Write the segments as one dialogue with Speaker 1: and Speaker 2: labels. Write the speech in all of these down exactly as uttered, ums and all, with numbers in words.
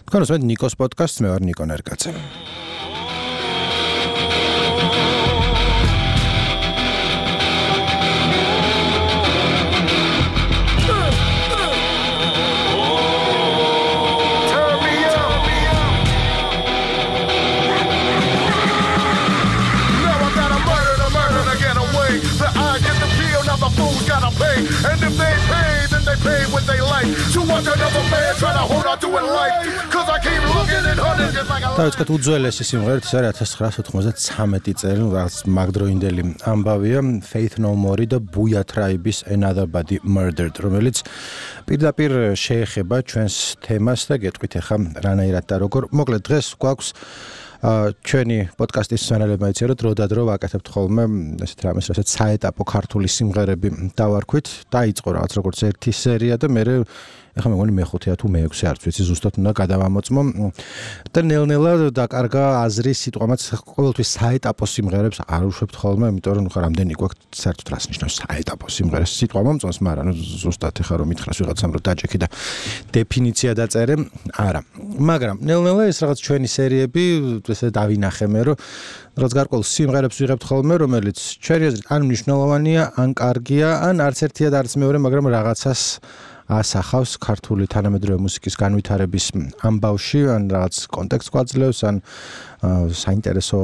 Speaker 1: თქვენ უსმენთ ნიკოს პოდკასტს, მე ვარ ნიკო ნერკაცე.
Speaker 2: And if they pay, then they pay what they like. To watch another man try to hold on to it life. Cause I keep looking and hunting just like I
Speaker 1: დავიწყეთ უძველესი სიმღერით, ეს არის ათას ცხრაასა ოთხმოცდათვრამეტი წელი, რაც მაგდროინდელი ამბავია, Faith No More და Buya Tribe-ის Another Body Murdered, რომელიც პირდაპირ შეეხება ჩვენს თემას და გეტყვით ახლა რანაირად და როგორ. მოკლედ დღეს გვაქვს ჩვენი პოდკასტის მსმენელებმა იციან, რომ დროდადრო ვაკეთებთ ხოლმე ესეთ რამეს, რასაც საეტაპო ქართული სიმღერები დავარქვით. დაიწყო რაღაც როგორც ერთი სერია და მე ეხლა მეგონი მეხუთეა თუ მეექვსე არც ვიცი, ზუსტად უნდა გადავამოწმო და ნელ-ნელა დაკარგა აზრი სიტყვამაც ყოველთვის საეტაპო სიმღერებს არ უშვებთ ხოლმე, იმიტომ რომ ხა რამდენი გვაქვს საერთოდ რას ნიშნავს საეტაპო სიმღერას სიტყვა მომწონს, მაგრამ ზუსტად ეხლა რომ მითხრას ვიღაცამ რომ დაჭექი და დეფინიცია დაწერე, არა. მაგრამ ნელ-ნელა ეს რაღაც ჩვენი სერიები ესე დავინახე მე, რომ რაც გარკვეულ სიმღერებს ვიღებთ ხოლმე, რომელიც ჩვენი აზრით ან მნიშვნელოვანია, ან კარგია, ან არც ერთია და არც მეორე, მაგრამ რაღაცას ასახავს ქართული თანამედროვე მუსიკის განვითარების ამბავში, ან რაღაც კონტექსტს გვაძლევს, ან საინტერესო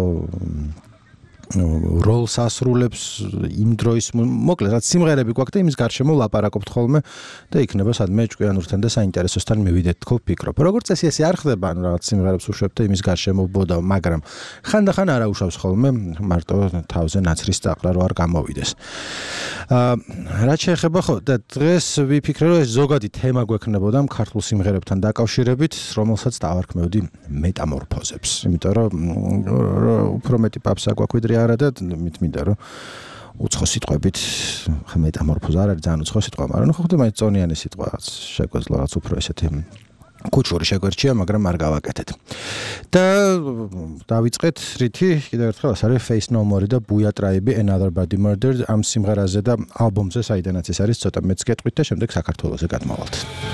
Speaker 1: როლს ასრულებს იმ დროის, მოკლედ რაც სიმღერები გვაქვს და იმის გარშემო ვლაპარაკობთ ხოლმე და იქნება სადმე ჭკვიანურთან და საინტერესოსთან მივიდეთ თქო ვფიქრობ. როგორც წესი ესე არ ხდება, ანუ რაღაც სიმღერებს უშვებ და იმის გარშემო ვბოდავ, მაგრამ ხანდახან არა უშავს ხოლმე, მარტო თავზე ნაცრის წაყრა რო არ გამოვიდეს. აა რაც შეეხება ხო და დღეს ვიფიქრე რომ ეს ზოგადი თემა გვექნებოდა ქართულ სიმღერებთან დაკავშირებით, რომელსაც დავარქმევდი მეტამორფოზებს, იმიტომ რომ უფრო მეტი პაპსა გვაქვს ვიდრე არა და მინდა რომ უცხო სიტყვებით ხა მეტამორფოზა არ არის ძალიან უცხო სიტყვა, მაგრამ ხო ხდება მაინც წონიანი სიტყვა შეგვეძლო რაც უფრო ესეთი კუჩური შეგვერჩია, მაგრამ არ გავაკეთეთ. და დავიწყეთ რითი კიდევ ერთხელ ეს არის Faith No More და Buya Tribe Another Body Murdered ამ სიმღერაზე და ალბომზე, საიდანაც ეს არის, ცოტა მეც გეტყვით და შემდეგ საქართველოზე გადმოვალთ.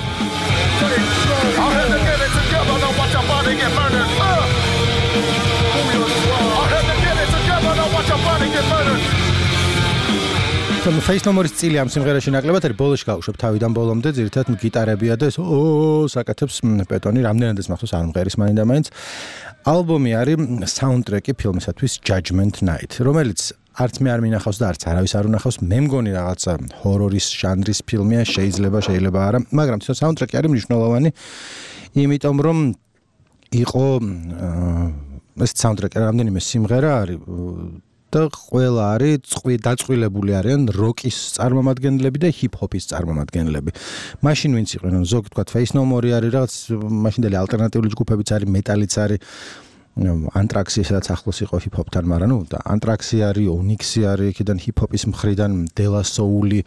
Speaker 1: Faith No More-ის წილი ამ სიმღერაში ნაკლებად არის, ბოლოში გავუშვებ თავიდან ბოლომდე, ძირითადად გიტარებია და ეს ო საკეთებს პეტონი, რამდენადაც მახსოვს არ მღერის მაინდა მაინც. ალბომი არის საუნდტრეკი ფილმისათვის Judgment Night, რომელიც არც მე არ მინახავს და არც არავის არ უნახავს. მე მგონი რაღაცა ჰორორის ჟანრის ფილმია, შეიძლება, შეიძლება არა, მაგრამ თვითონ საუნდტრეკი არის მნიშვნელოვანი, იმიტომ რომ იყო ეს საუნდტრეკი რამდენიმე სიმღერა არის და ყველა არის წვი დაწვილებული არიან როკის წარმომადგენლები და ჰიპ-ჰოპის წარმომადგენლები. მაშინ ვინც იყვნენ, ზოგი თქვა Faith No More არის რაღაც მაშინდელი ალტერნატიული ჯგუფებიც არის, მეტალიც არის, ანტრაქსი სადაც ახლოს იყო ჰიპ-ჰოპთან, მაგრამ ნუ და ანტრაქსი არის, ონიქსი არის, იქიდან ჰიპ-ჰოპის მხრიდან დელა სოული,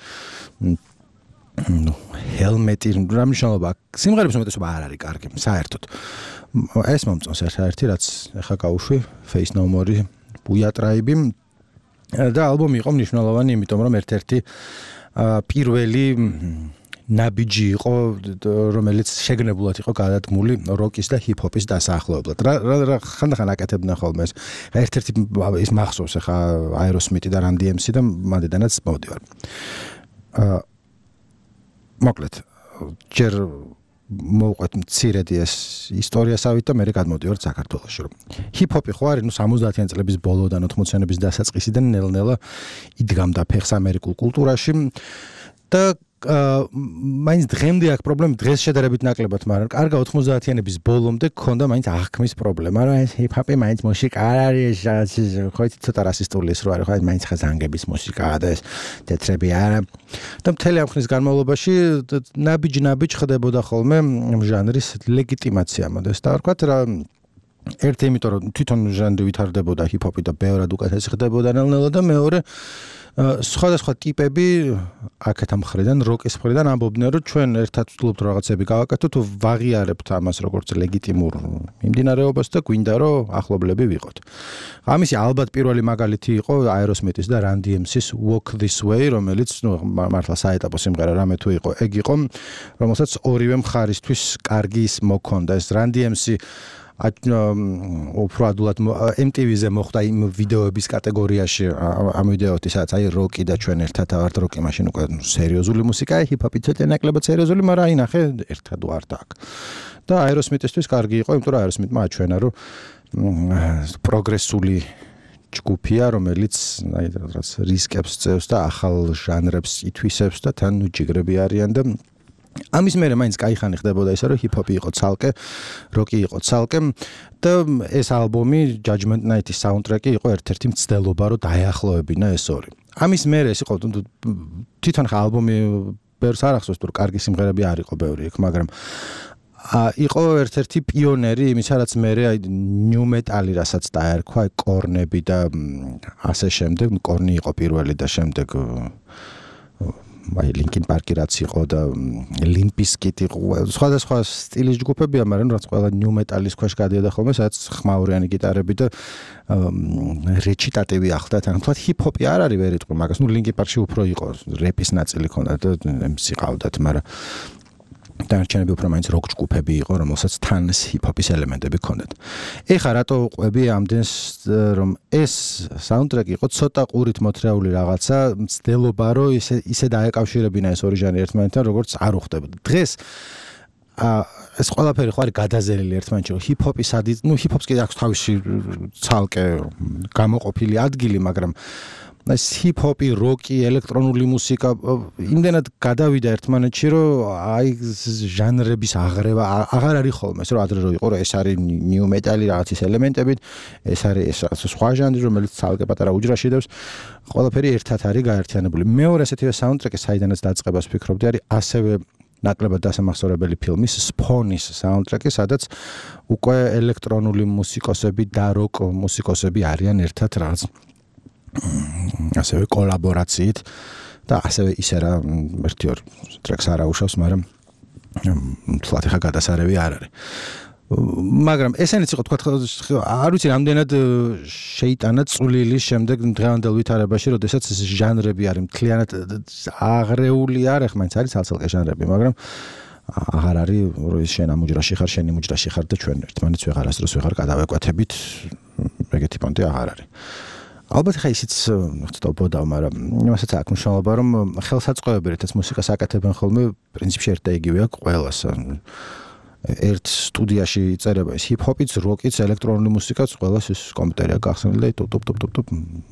Speaker 1: ნუ ჰელმეტი, რა მნიშვნელობა აქვს? სიმღერების უმეტესობა არ არის კარგი, საერთოდ. ეს მომწონს ერთ-ერთი, რაც ახლა გავუშვი, Faith No More, Buya Tribe და ალბომი იყო მნიშვნელოვანი, იმიტომ რომ ერთ-ერთი პირველი ნაბიჯი იყო, რომელიც შეგნებულად იყო გადადგმული როკის და ჰიპ-ჰოპის დასაახლოებლად. რა ხანდახან აკეთებდნენ ხოლმე ეს. ერთ-ერთი ის მახსოვს ახლა Aerosmith და Run D M C და მანდიდანაც მოვდივარ. აა მოკლედ ჯერ მოვყვეთ მცირედი ეს ისტორიასავით და მე გადმოვდივართ საქართველოში, რომ ჰიპ-ჰოპი ხო არის, ნუ სამოცდაათიან წლების ბოლოდან ოთხმოციანების დასაწყისიდან ნელ-ნელა იდგამდა ფეხს ამერიკულ კულტურაში და მაინც დღემდე აქვს პრობლემა, დღეს შედარებით ნაკლებად, მაგრამ კარგა ოთხმოცდაათიანების ბოლომდე გქონდა მაინც აღქმის პრობლემა, რომ ეს ჰიპ-ჰოპი მაინც მუსიკა არ არის, ხო იცი ცოტა რასისტული ის რო არის, ხო მაინც ხა ზანგების მუსიკაა და ეს თეთრები არა. და მთელი ამ ხნის განმავლობაში ნაბიჯ-ნაბიჯ ხდებოდა ხოლმე ჟანრის ლეგიტიმაცია, მოდეს და ვთქვათ რა ერთი იმიტომ რომ თვითონ ჟანრი ვითარდებოდა ჰიპ-ჰოპი და ბევრად უკეთესი ხდებოდა ნელ-ნელა და მეორე სხვადასხვა ტიპები აქეთ ამ მხრიდან როკის მხრიდან ამბობდნენ რომ ჩვენ ერთად ვცდილობთ რაღაცები გავაკეთოთ თუ ვაღიარებთ ამას როგორც ლეგიტიმურ მიმდინარეობას და გვინდა რომ ახლობლები ვიყოთ. ამისი ალბათ პირველი მაგალითი იყო Aerosmith-ის და Run D M C-ის Walk This Way, რომელიც ნუ მართლა საეტაპო სიმღერა რამე თუ იყო, ეგ იყო, რომელსაც ორივე მხარისთვის კარგი ის მოქონდა. ეს Run D M C უფრო ადულად M T V-ზე მოხდა იმ ვიდეოების კატეგორიაში ამ ვიდეოთი, სადაც აი როკი და ჩვენ ერთად ავართ როკი, მაშინ უკვე სერიოზული მუსიკაა, ჰიპ-ჰოპი ცოტა ნაკლებად სერიოზული, მაგრამ აი ნახე ერთად ვართ აქ. და Aerosmith-ისთვის კარგი იყო, იმიტომ რომ Aerosmith-მა აჩვენა, რომ პროგრესული ჯგუფია, რომელიც აი რაღაც რისკებს წევს და ახალ ჟანრებს ითვისებს და თან ჯიგრები არიან და ამის მერე მაინც кайხანი ხდებოდა ისე რომ ჰიპ-ჰოპი იყო ცალკე, როკი იყო ცალკე და ეს ალბომი Judgment Night-ის საუნდტრეკი იყო ერთ-ერთი მცდელობა რომ დაეახლოვებინა ეს ორი. ამის მერე ეს იყო თვითონ ხა ალბომი ბევრს არ ახსოვს თუ კარგი სიმღერები არ იყო ბევრი იქ, მაგრამ იყო ერთ-ერთი პიონერი იმისა, რაც მერე აი ნიუ მეტალი რასაც დაერქვა, კორნები და ასე შემდეგ, კორნი იყო პირველი და შემდეგ აი Linkin Park-ი რაც იყო და Limp Bizkit იყო, სხვადასხვა სტილის ჯგუფებია, მაგრამ რაც ყველა ნიუ მეტალის ქვეშ გადიოდა ხოლმე, სადაც ხმაურიანი გიტარები და რეჩიტატივი ახლდათ, ან თქვა ჰიპ-ჰოპი არ არის ვერ იტყვი მაგას, ნუ Linkin Park-ში უფრო იყო რეპის ნაწილი ქონდა და ემ სი ყავდათ, მაგრამ დანარჩენები უფრო მაინც როკ ჯგუფები იყო, რომელსაც თან ჰიპ-ჰოპის ელემენტები ქონდათ. ეხლა რატო ვყვები ამდენს რომ ეს საუნდტრეკი იყო ცოტა ყურით მოთრეული რაღაცა, მცდელობა რომ ისე ისე დაეკავშირებინა ეს ორი ჟანრი ერთმანეთთან, როგორც არ უხდებოდა. დღეს ეს ყველაფერი ხო არის გადაზერილი ერთმანეთში, რომ ჰიპ-ჰოპი სადი, ნუ ჰიპ-ჰოპს კიდე აქვს თავისი ცალკე გამოყოფილი ადგილი, მაგრამ ეს ჰიპ-ჰოპი, როკი, ელექტრონული მუსიკა იმდენად გადავიდა ერთმანეთში, რომ აი ჟანრების აღრევა აღარ არის ხოლმე, ეს რომ ადრე რო იყო, რომ ეს არის ნიუ მეტალი რაღაცის ელემენტებით, ეს არის ეს სხვა ჟანრი, რომელიც ცალკე პატარა უჯრაში დევს, ყველაფერი ერთად არის გაერთიანებული. მეორე ესეთივე საუნდტრეკი, საიდანაც დაწყებას ვფიქრობდი, არის ასევე ნაკლებად დასამახსოვრებელი ფილმის Spawn-ის საუნდტრეკი, სადაც უკვე ელექტრონული მუსიკოსები და როკ მუსიკოსები არიან ერთად რაღაც ასევე კოლაბორაციით და ასევე ისე რა ერთი ორ ტრეკს არ აუშავს, მაგრამ თლათ ხა გადასარევი არ არის. მაგრამ ესენიც იყო თქვა არ ვიცი რამდენად შეიტანა წვლილი შემდეგ დღევანდელ ვითარებაში, როდესაც ჟანრები არის მთლიანად აღრეული არ ახ მაინც არის ცალ-ცალკე ჟანრები, მაგრამ აღარ არის რომ შენ ამ უჯრაში ხარ, შენი უჯრაში ხარ და ჩვენ ერთმანეთს ვეღარასდროს ვეღარ გადავეკვეთებით, ეგეთი პონტი აღარ არის. ალბათ ხა ისიც ხტობოდა, მაგრამ იმასაც აქვს მნიშვნელობა, რომ ხელსაწყოები რითაც მუსიკას აკეთებენ ხოლმე, პრინციპში ერთ და იგივეა ყველას. ერთ სტუდიაში იწერება ის ჰიპ-ჰოპიც, როკიც, ელექტრონული მუსიკაც, ყველას ის კომპიუტერია გახსნილი და ტოპ ტოპ ტოპ ტოპ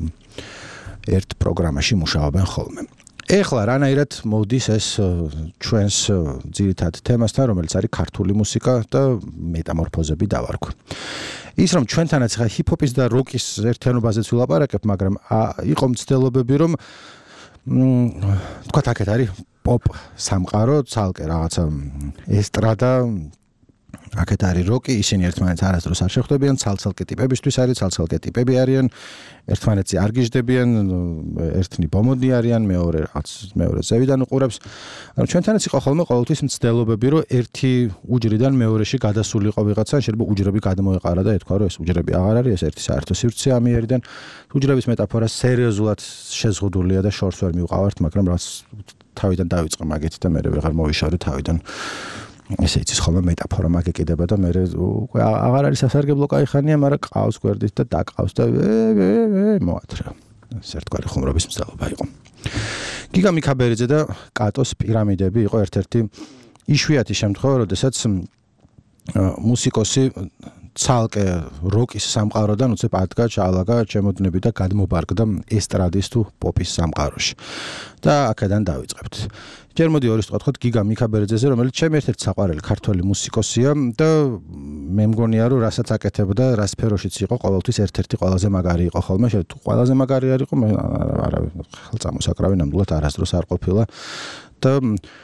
Speaker 1: ერთ პროგრამაში მუშაობენ ხოლმე. ეხლა რანაირად მოდის ეს ჩვენს ძირითად თემასთან, რომელიც არის ქართული მუსიკა და მეტამორფოზები დავარქვი. ის რომ ჩვენთანაც ხა ჰიპ-ჰოპის და როკის ერთიანობაზეც ვილაპარაკებ, მაგრამ იყო მცდელობები რომ თქვა აქეთ არის პოპ სამყარო, ცალკე რაღაცა ესტრადა, აქეთ არის როკი, ისინი ერთმანეთს არასდროს არ შეხვდებიან, ცალ-ცალკე ტიპებისთვის არის, ცალ-ცალკე ტიპები არიან, ერთმანეთს არ გიждდებიან, ერთნი ბომოდი არიან, მეორე რაც მეორე ზევიდან უყურებს. ანუ ჩვენთანაც იყო ხოლმე ყოველთვის მცდელობები, რომ ერთი უჯრიდან მეორეში გადასულიყო ვიღაცა, შეიძლება უჯრები გადმოეყარა და ეთქვა, რომ ეს უჯრები აღარ არის, ეს ერთი საერთო სივრცე ამიერიდან. უჯრების მეტაფორა სერიოზულად შეზღუდულია და შორს ვერ მივყავართ, მაგრამ რაც თავიდან დავიწყე მაგით და მე ვეღარ მოვიშავრე თავიდან. ესე იცის ხოლმე მეტაფორა მაგ ეკიდება და მე უკვე აღარ არის სასარგებლო кайხანია, მაგრამ ყავს გვერდით და დაკავს და მოათრა. ეს ერთგვარი ხუმრობის მცდელობა იყო. გიგა მიქაბერიძე და კატოს პირამიდები იყო ერთ-ერთი იშვიათი შემთხვევა, როდესაც მუსიკოსი ცალკე როკის სამყაროდან უცებ ადგა, ჩაალაგა, ჩემოდნები და გადმობარგდა ესტრადის თუ პოპის სამყაროში. და აქედან დავიწყებთ. ჯერ მოდი ორის ვთქვათ გიგა მიქაბერიძეზე, რომელიც ჩემი ერთ-ერთი საყვარელი ქართველი მუსიკოსია და მე მგონია რომ რასაც აკეთებდა, რა სფეროშიც იყო, ყოველთვის ერთ-ერთი ყველაზე მაგარი იყო ხოლმე, თუ ყველაზე მაგარი არ იყო, მე არა ხელწამოსაკრავი ნამდვილად არასდროს არ ყოფილა და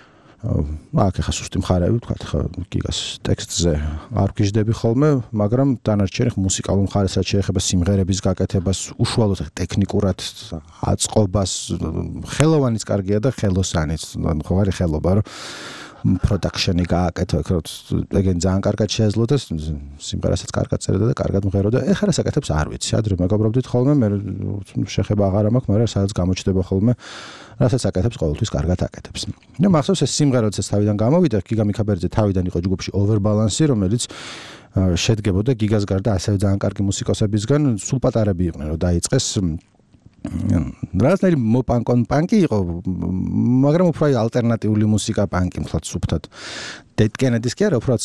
Speaker 1: აქ ახლა სუსტი მხარეები ვთქვათ, ხა გიგას ტექსტზე არ ვგიჟდები ხოლმე, მაგრამ დანარჩენი მუსიკალურ მხარესაც შეეხება სიმღერების გაკეთებას, უშუალოდ ტექნიკურად აწყობას, ხელოვანის კარგია და ხელოსანიც, ხო არის ხელობა, რომ production-ი გააკეთო, ეგენ ძალიან კარგად შეეძლო და სიმღერასაც კარგად წერდა და კარგად მღეროდა. ეხლა რა საკეთებს არ ვიცი, ადრე მეგობრობდით ხოლმე, მე შეხება აღარ მაქვს, მაგრამ სადაც გამოჩნდება ხოლმე, რასაც აკეთებს, ყოველთვის კარგად აკეთებს. და მახსოვს ეს სიმღერა, როდესაც თავიდან გამოვიდა, გიგა მიქაბერიძე თავიდან იყო ჯგუფში Overbalance, რომელიც შედგებოდა გიგას გარდა ასევე ძალიან კარგი მუსიკოსებისგან, სულ პატარები იყვნენ, რომ დაიწყეს რაღაცნაირი მოპანკონ პანკი იყო, მაგრამ უფრო ალტერნატიული მუსიკა პანკი, მთლად სუფთად. Dead Kennedys კი არა, უფრო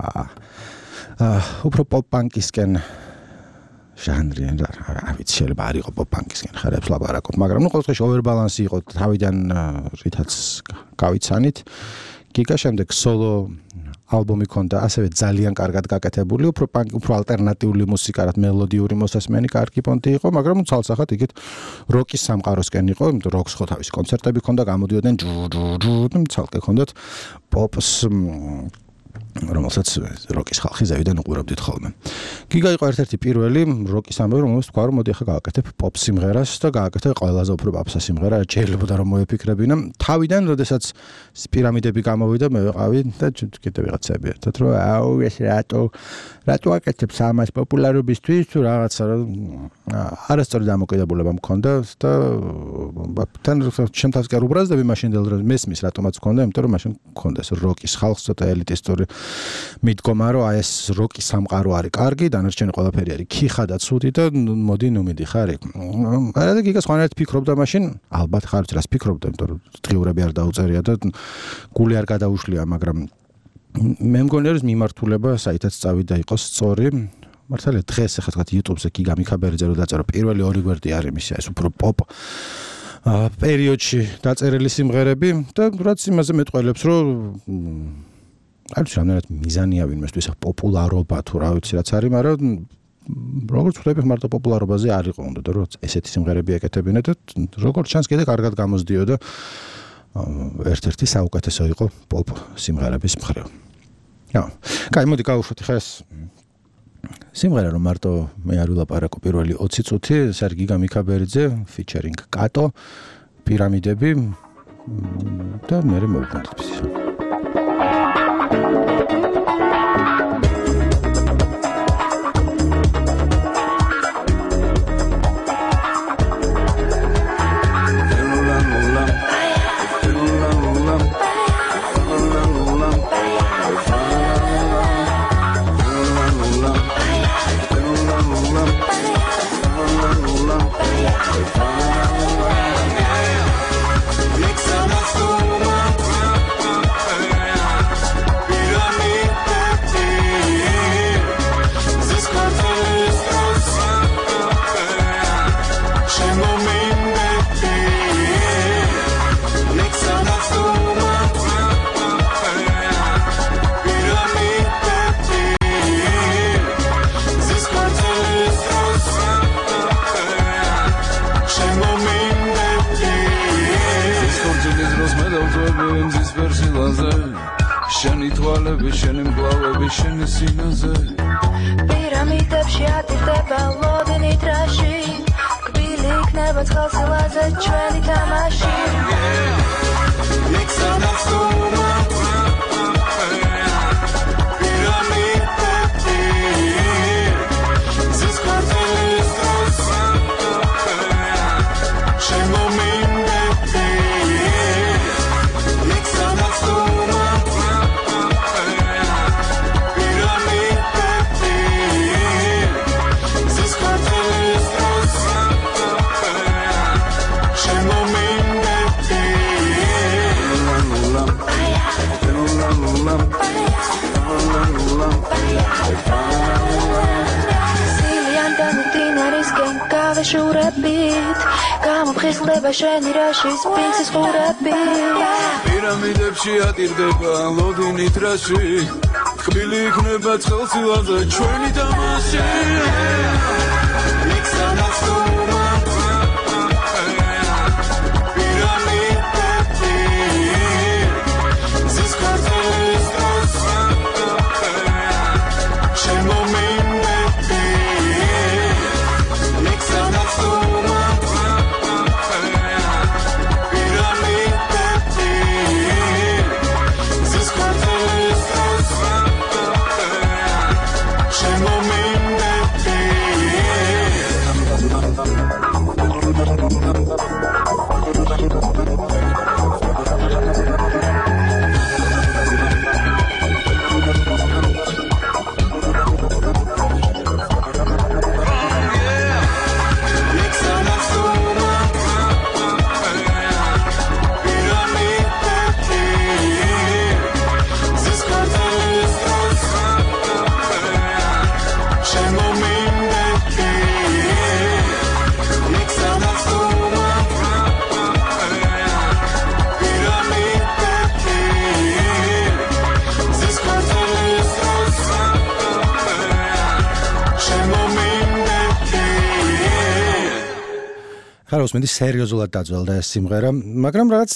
Speaker 1: უფრო პოპ პანკისკენ ჟანრი, რა ვიცი, შეიძლება არ იყო პოპ პანკისკენ ხარებს ლაპარაკობ, მაგრამ ნუ ყოველთვის Overbalance იყო თავიდან რითაც გავიცანით. გიგა შემდეგ სოლო ალბომი ქონდა, ასევე ძალიან კარგად გაკეთებული, უფრო პანკი, უფრო ალტერნატიული მუსიკა, რაც მელოდიური მოსასმენი, კარგი პონტი იყო, მაგრამ ცალსახად იქით როკის სამყაროსკენ იყო, იმიტომ როკს ხო თავისი კონცერტები ქონდა, გამოდიოდნენ ჯუ-ჯუ-ჯუ, ცალკე ქონდათ პოპს, რომელსაც როკის ხალხი ზევიდან უყურებდით ხოლმე. გიგა იყო ერთ-ერთი პირველი როკის ამბავი, რომელსაც თქვა, რომ მოდი ახლა გავაკეთებ პოპ სიმღერას და გავაკეთე ყველაზე უფრო პოპსა სიმღერა, შეიძლება რომ მოეფიქრებინა. თავიდან, როდესაც პირამიდები გამოვიდა, მე ვიყავი და კიდე ვიღაცები ერთად, რომ აუ ეს რატო რატო აკეთებ ამას პოპულარობისთვის თუ რაღაცა არასწორი დამოკიდებულება მქონდა და თან ჩემ თავს კი არ უბრაზდები მაშინდელ დროს მესმის რატომაც მქონდა, იმიტომ რომ მაშინ მქონდა ეს როკის ხალხს ცოტა ელიტისტური მიდგომა, რომ აი ეს როკის სამყარო არის კარგი, დანარჩენი ყველაფერი არის ქიხა და ცუდი და მოდი ნუ მიდიხარ იქ. არა და გიგა სხვანაირად ფიქრობდა მაშინ, ალბათ ხარ ვიცი რას ფიქრობდა, იმიტომ რომ დღიურები არ დაუწერია და გული არ გადაუშლია, მაგრამ მე მგონია რომ მიმართულება საითაც წავიდა იყოს სწორი. მართალია დღეს ახლა თქვა YouTube-ზე გიგა მიქაბერიძე რო დაწერა პირველი ორი გვერდი არის მისი ეს უფრო პოპ პერიოდში დაწერილი სიმღერები და რაც იმაზე მეტყველებს რომ არ ვიცი რამდენად მიზანია ვინმესთვის პოპულარობა თუ რა ვიცი რაც არის, მაგრამ როგორც ხვდები მარტო პოპულარობაზე არ იყო უნდა და რომ ესეთი სიმღერები ეკეთებინა და როგორც ჩანს კიდე კარგად გამოსდიოდა ერთ-ერთი საუკეთესო იყო პოპ სიმღერების მხრივ. Ja, კაი, მოდი გავუშვათ ხა ეს სიმღერა რომ მარტო მე არ ვილაპარაკო პირველი ოცი წუთი, ეს არის გიგა მიქაბერიძე featuring კატო, პირამიდები და მე მოვუკვდით ის.
Speaker 3: შენი თვალები, შენი მკლავები, შენი სინაზე
Speaker 4: პირამიდებში ატირდება ლოდინით რაში კბილი იქნება წყალსილაზე ჩვენი თამაში შურებით გამოფხიზლდება შენი რაშის პინცის ყურები
Speaker 3: პირამიდებში ატირდება ლოდინით რაში კბილი იქნება წყალსილაზე ჩვენი თამაში
Speaker 1: ხარავს მენდი სერიოზულად დაძველდა ეს სიმღერა, მაგრამ რაღაც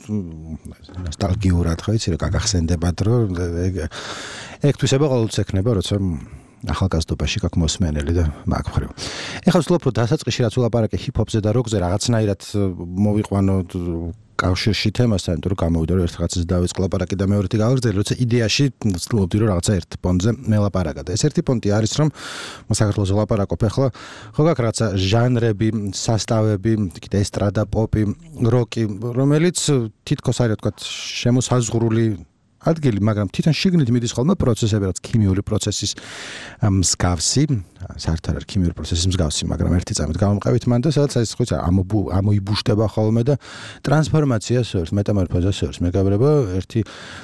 Speaker 1: ნოსტალგიურად ხო იცი რა გაგახსენდებათ რომ ეგ თვისება ყოველთვის ექნება როცა ახალგაზრდობაში გაკ მოსმენელი და მაგ მხრივ. ეხლა ვცდილობ რომ დასაწყისში რაც ვლაპარაკე ჰიპ-ჰოპზე და როკზე რაღაცნაირად მოვიყვანო კავშირში თემასთან, იმიტომ რომ გამოვიდა რომ ერთ რაღაცას დავიწყო ლაპარაკი და მეორეთი გავაგრძელე, როცა იდეაში ვცდილობდი რომ რაღაცა ერთ პონტზე მელაპარაკა და ეს ერთი პონტი არის რომ საქართველოს ლაპარაკობ ეხლა ხო გაქვს რაღაცა ჟანრები, სასტავები, კიდე ესტრადა, პოპი, როკი, რომელიც თითქოს არის თქვა შემოსაზღვრული ადგილი, მაგრამ თვითონ შიგნით მიდის ხოლმე პროცესები, რაც ქიმიური პროცესის მსგავსი, საერთოდ არ ქიმიური პროცესის მსგავსი, მაგრამ ერთი წამით გამომყევით მან და სადაც ეს ხო იცი ამოიბუშტება ხოლმე და ტრანსფორმაციას ვერს, მეტამორფოზას ვერს, მეგობრებო, ერთი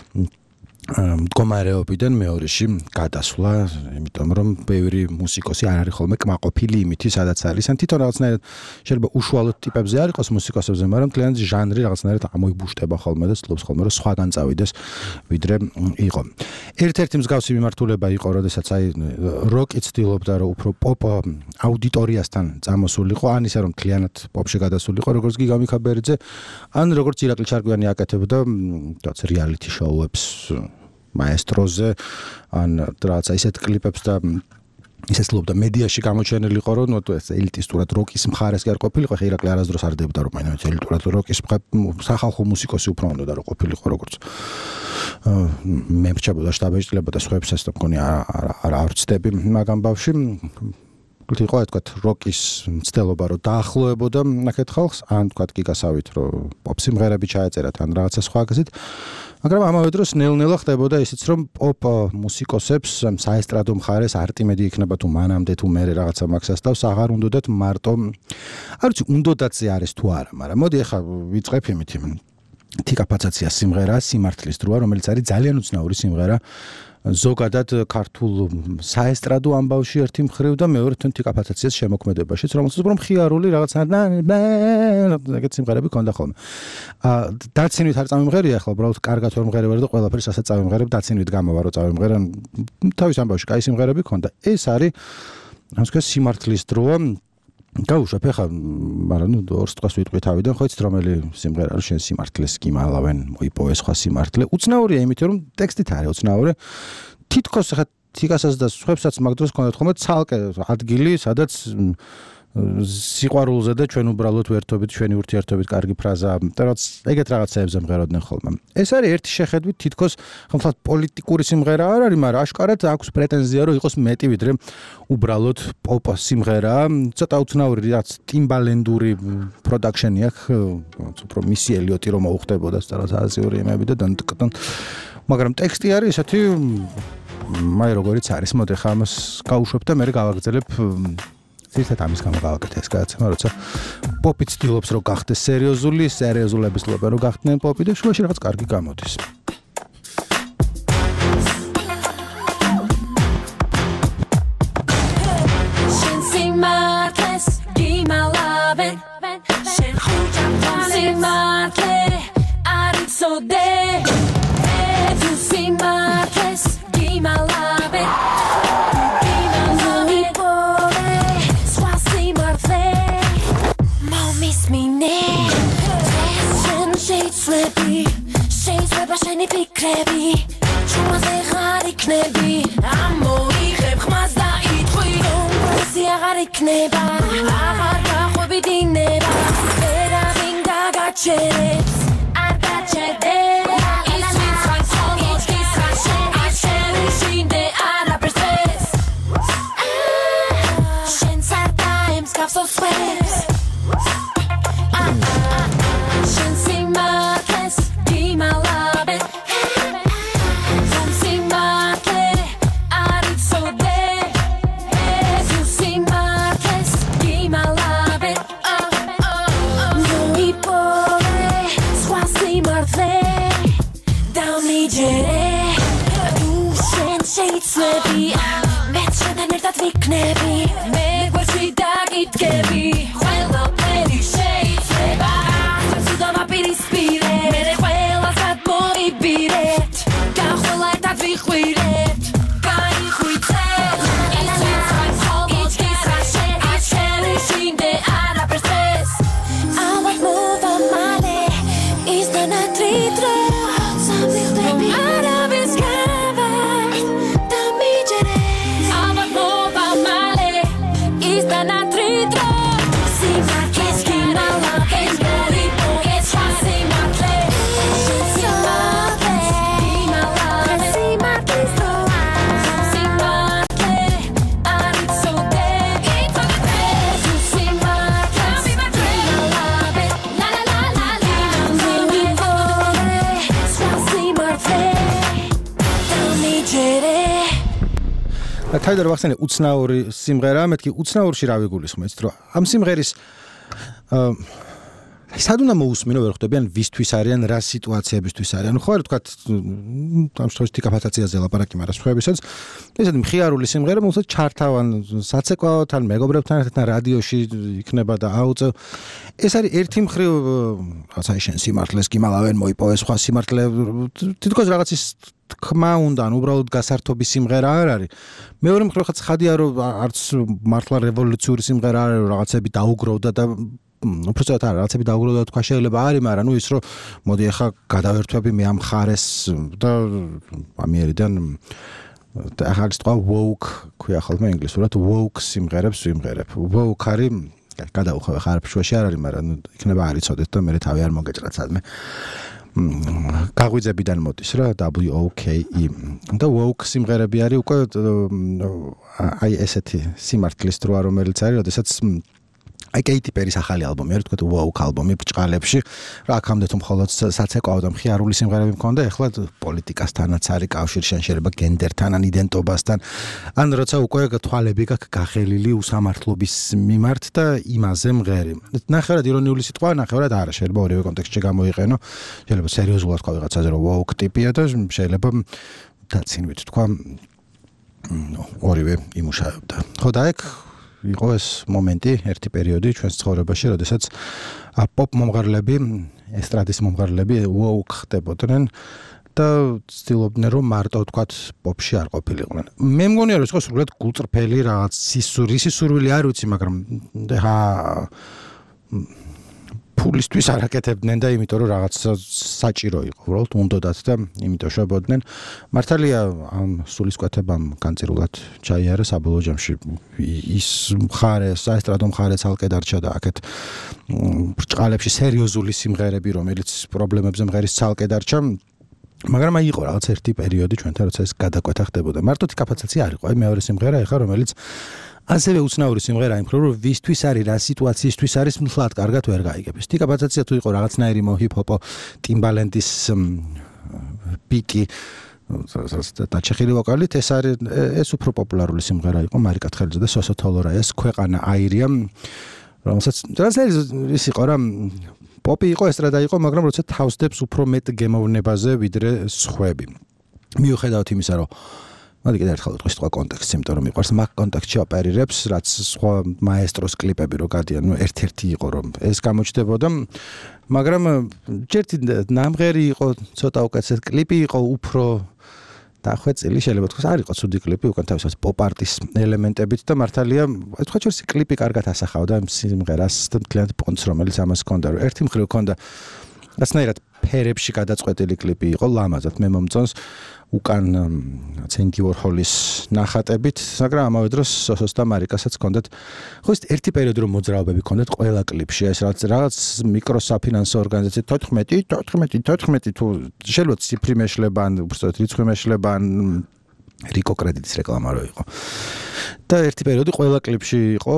Speaker 1: მდგომარეობიდან მეორეში გადასვლა, იმიტომ რომ ბევრი მუსიკოსი არ არის ხოლმე კმაყოფილი იმითი, სადაც არის. ან თვითონ რაღაცნაირად შეიძლება უშუალოდ ტიპებზე არ იყოს მუსიკოსებზე, მაგრამ მთლიანად ჟანრი რაღაცნაირად ამოიბუშტება ხოლმე და ცდილობს ხოლმე რომ სხვაგან წავიდეს, ვიდრე იყო. ერთ-ერთი მსგავსი მიმართულება იყო, როდესაც აი როკი ცდილობდა რომ უფრო პოპ აუდიტორიასთან წამოსულიყო, ან ისე რომ მთლიანად პოპში გადასულიყო, როგორც გიგა მიხაბერიძე, ან როგორც ირაკლი ჩარკვიანი აკეთებდა, თაც რეალიტი შოუებს მაესტროზე, ან რაღაცა ისეთ კლიპებს და ისე ცდილობდა მედიაში გამოჩენილიყო, რომ ნუ ეს ელიტისტურად როკის მხარეს კი არ ყოფილიყო, ხა ირაკლი არასდროს არ დებდა რომ მაინც ელიტურად როკის სახალხო მუსიკოსი უფრო უნდა რომ ყოფილიყო, როგორც მე მრჩებოდა შტაბეჭდილებოდა სხვებსაც და მგონი არ არ ვწდები მაგამ ბავში. იყო თქვა როკის მცდელობა რომ დაახლოებოდა ნახეთ ხალხს, ან თქვა გიგასავით რომ პოპ სიმღერები ჩაეწერათ ან რაღაცა სხვა გზით. მაგრამ ამავე დროს ნელ-ნელა ხდებოდა ისიც რომ პოპ მუსიკოსებს საესტრადო მხარეს არტიმედი იქნება თუ მანამდე თუ მერე რაღაცა მაქსასტავს აღარ უნდათ მარტო არ ვიცი უნდათზე არის თუ არა, მაგრამ მოდი ახლა ვიწყებ იმით თიკაფაცაცია სიმღერა სიმართლის დროა, რომელიც არის ძალიან უცნაური სიმღერა ზოგადად ქართულ საესტრადო ამბავში ერთი მხრივ და მეორე თვითონ თიკაფაცაციას შემოქმედებაშიც, რომელსაც უფრო მხიარული რაღაცა ეგეთ სიმღერები ქონდა ხოლმე. აა დაცინვით არ წამიმღერია ახლა, უბრალოდ კარგად ვერ მღერებარ და ყველაფერს ასე წამიმღერებ, დაცინვით გამოვა რომ წამიმღერან. თავის ამბავში კაი სიმღერები ქონდა. ეს არის ასე ვთქვათ სიმართლის დროა. გავუშვებ ახლა, მაგრამ ნუ ორს თქოს ვიტყვი თავიდან, ხო იცით რომელი სიმღერა არის შენ სიმართლეს გიმალავენ, მოიპოვე სხვა სიმართლე. უცნაურია იმიტომ რომ ტექსტით არის უცნაური. თითქოს ახლა თიკასაც და სხვებსაც მაგ დროს ქონდათ ხოლმე ცალკე ადგილი, სადაც სიყვარულზე და ჩვენ უბრალოდ ვერთობით, ჩვენი ურთიერთობით კარგი ფრაზაა. რაც ეგეთ რაღაცეებზე მღეროდნენ ხოლმე. ეს არის ერთი შეხედვით თითქოს ხომ პოლიტიკური სიმღერა არ არის, მაგრამ აშკარად აქვს პრეტენზია რომ იყოს მეტი ვიდრე უბრალოდ პოპ სიმღერა. ცოტა უცნაური რაც ტიმბალენდური პროდაქშენი აქვს, უფრო მისი ელიოტი რომ მოუხდებოდა სწორად აზიური იმები და დანტკტან. მაგრამ ტექსტი არის ესეთი მაი როგორიც არის. მოდი ხა ამას გავუშვებ და მე გავაგრძელებ ისეთ ამის გამო გავაკეთე ეს გადაცემა, როცა პოპი ცდილობს რომ გახდეს სერიოზული, სერიოზულები ცდილობენ რომ გახდნენ პოპი და შუაში რაღაც კარგი გამოდის. შენ სიმართლეს გიმალავენ, შენ ხუჭამ სიმართლე არ იცოდე, თუ სიმართლეს გიმალავენ შეიძლება შენი ფიქრები ჩუმაზე ღარ იქნები ამოიღებ ხმას და იტყვი რომ ესე აღარ იქნება აღარ გახვები დინება ვერავინ გაგაჩერებს არ გაჩერდე ის ვინც ხარ ის ხარ შენ ის შენ უშინდე არაფერს დღეს შენ სარდაემს გავსოს ხვებს
Speaker 4: იცნები მე შენთან ერთად ვიქნები მე გვერდში დაგიდგები ყველაფერი შეიძლება სულ მაპირისპირე მე ყველასად მოვიბირეთ გავხვალ ერთად ვიხვირეთ გაიხვიცეთ
Speaker 1: თავიდან ვახსენე უცნაური სიმღერა, მეთქი უცნაურში რა ვიგულისხმეთ, რომ ამ სიმღერის აი სად უნდა მოусმინო ვერ ხვდებიან ვისთვის არიან, რა სიტუაციებისთვის არიან. ხო არ ვთქვათ ამ შემთხვევაში კაპაციტეტზე ლაპარაკი, მაგრამ სხვაებისაც ესეთი მხიარული სიმღერა მოუწევთ ჩართავან საცეკვაოდ ან მეგობრებთან ერთად რადიოში იქნება და აუწევ. ეს არის ერთი მხრივ რაღაცა შენ სიმართლეს გიმალავენ მოიპოვეს სხვა სიმართლე თითქოს რაღაცის თქმა უნდა, ან უბრალოდ გასართობის სიმღერა არ არის. მეორე მხრივ ხაც ხადია რომ არც მართლა რევოლუციური სიმღერა არ არის, რაღაცები დაუგროვდა და უბრალოდ არა, რაღაცები დაუგროვდა თქვა შეიძლება არის, მაგრამ ნუ ის რომ მოდი ახლა გადავერთვები მე ამ ხარეს და ამიერიდან და ახლა ის თქვა woke ქვია ხოლმე ინგლისურად woke სიმღერებს ვიმღერებ. woke არის გადაუხევ ხარფშუაში არ არის, მაგრამ ნუ იქნება არიცოდეთ და მე თავი არ მოგეჭრა სადმე. გაღვიძებიდან მოდის რა W O K E და woke სიმღერები არის უკვე აი ესეთი სიმართლის დროა რომელიც არის, როდესაც აი Katy Perry-ის ახალი ალბომი არის, თქვა woke ალბომი ბჭყალებში, რა აქამდე თუ მხოლოდ საცეკვაო და მხიარული სიმღერები მქონდა, ეხლა პოლიტიკასთანაც არის კავშირი, შეიძლება გენდერთან ან იდენტობასთან, ან როცა უკვე თვალები გაქვს გახელილი უსამართლობის მიმართ და იმაზე მღერი. ნახევრად ირონიული სიტყვა, ნახევრად არა, შეიძლება ორივე კონტექსტში გამოიყენო, შეიძლება სერიოზულად თქვა ვიღაცაზე რომ woke ტიპია და შეიძლება დაცინვით თქვა ორივე იმუშავებდა. ხო და ეგ იყო ეს მომენტი, ერთი პერიოდი ჩვენს ცხოვრებაში, როდესაც პოპ მომღერლები, ესტრადის მომღერლები woke ხდებოდნენ და ცდილობდნენ რომ მარტო თქვათ პოპში არ ყოფილიყვნენ. მე მგონია რომ ის იყო სრულად გულწრფელი რაღაც სისურვილი, სისურვილი არ ვიცი, მაგრამ ხა ფულისთვის არაკეთებდნენ და იმიტომ რომ რაღაც საჭირო იყო, უბრალოდ უნდოდათ და იმიტომ შვებოდნენ. მართალია ამ სულისკვეთებამ განწირულად ჩაიარა საბოლოო ჯამში ის მხარე, საესტრადო მხარე ცალკე დარჩა და აქეთ ბრჭყალებში სერიოზული სიმღერები, რომელიც პრობლემებზე მღერის ცალკე დარჩა. მაგრამ აი იყო რაღაც ერთი პერიოდი ჩვენთან, როცა ეს გადაკვეთა ხდებოდა. მარტო კაპაციტეტი არ იყო, აი მეორე სიმღერა ეხა რომელიც ასევე უცნაური სიმღერა იმ ხრო რომ ვისთვის არის, რა სიტუაციისთვის არის, მთლად კარგად ვერ გაიგებს. კაპაციტეტი თუ იყო რაღაცნაირი მოჰიპ-ჰოპო ტიმბალენდის ბიტი და ჩეხილი ვოკალით, ეს არის ეს უფრო პოპულარული სიმღერა იყო მარიკა თხელიძე და სოსო თოლორაიას ქვეყანა აირია, რომელსაც რაღაცნაირი ის იყო რა პოპი იყო, ესტრადა იყო, მაგრამ როცა თავსდებს უფრო მეტ გემოვნებაზე ვიდრე სხვები. მიუხედავად იმისა, რომ მოდი კიდევ ერთხელ ვიტყვი სხვა კონტექსტს, იმიტომ რომ მიყვარს მაგ კონტექსტში ოპერირებს, რაც სხვა მაესტროს კლიპები რო გადიან, ნუ ერთ-ერთი იყო რომ ეს გამოჩნდებოდა, მაგრამ ჯერთი ნამღერი იყო, ცოტა უკეთესად კლიპი იყო, უფრო დახვეწილი შეიძლება თქვა, არ იყო ცუდი კლიპი, უკან თავისას პოპ-არტის ელემენტებით და მართალია, თქვა შორს კლიპი კარგად ასახავდა სიმღერას და მთლიანად პონც, რომელიც ამას ჰქონდა, რომ ერთი მხრივ ჰქონდა რაცნაირად ფერებში გადაწყვეტილი კლიპი იყო, ლამაზად მე მომწონს უკან Andy Warhol-ის ნახატებით, მაგრამ ამავე დროს სოსოს და მარიკასაც ჰქონდათ ხო ის ერთი პერიოდი რომ მოძრაობები ჰქონდათ ყველა კლიპში, ეს რაღაც რაღაც მიკროსაფინანსო ორგანიზაცია თოთხმეტი თოთხმეტი თოთხმეტი თუ შეიძლება ციფრი მეშლება ან უბრალოდ რიცხვი მეშლება ან რიკო კრედიტის რეკლამა რო იყო. და ერთი პერიოდი ყველა კლიპში იყო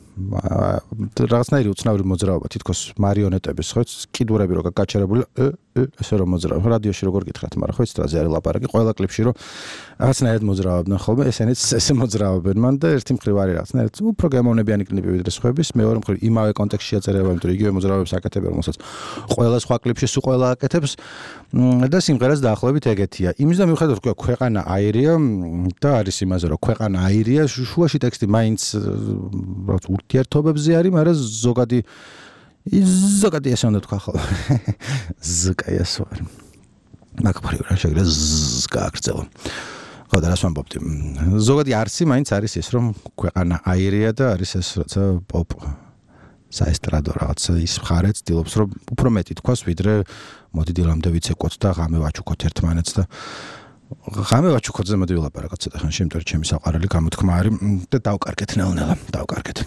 Speaker 1: რაღაცნაირი უცნაური მოძრაობა, თითქოს მარიონეტების, ხო, კიდურები რო გაჩერებული, ესე რომ მოძრავ რადიოში როგორ გითხრათ, მაგრამ ხო იცით რაზე არის ლაპარაკი, ყველა კლიპში რომ რაღაცნაირად მოძრავებდნენ ხოლმე, ესენიც ესე მოძრავებენ მან და ერთი მხრივ არის რაღაცნაირად უფრო გამოვნებიანი კლიპი ვიდრე სხვების, მეორე მხრივ იმავე კონტექსტში აწერება, იმიტომ რომ იგივე მოძრავებს აკეთებენ, რომელსაც ყველა სხვა კლიპში სულ ყველა აკეთებს და სიმღერაც დაახლოებით ეგეთია. იმის და მიუხედავად რომ ქვეყანა აირია და არის იმაზე რომ ქვეყანა აირია, შუაში ტექსტი მაინც რაღაც ურთიერთობებზე არის, მაგრამ ზოგადი ზოგადი ესე უნდა თქვა ხოლმე. ზკაი ასე არის. მაგფარი რა შეგრა ზ გააგრძელო. ხო და რას ვამბობდი? ზოგადი არსი მაინც არის ეს რომ ქვეყანა აირია და არის ეს რაცა პოპ საესტრადო რაღაცა ის მხარე ცდილობს რომ უფრო მეტი თქვას ვიდრე მოდი დილამდე ვიცეკოთ და ღამე ვაჩუქოთ ერთმანეთს და ღამე ვაჩუქოთ ზემოდი ვილაპარაკოთ ცოტა ხანში, იმიტომ რომ ჩემი საყვარელი გამოთქმა არის და დავკარგეთ ნელ-ნელა, დავკარგეთ.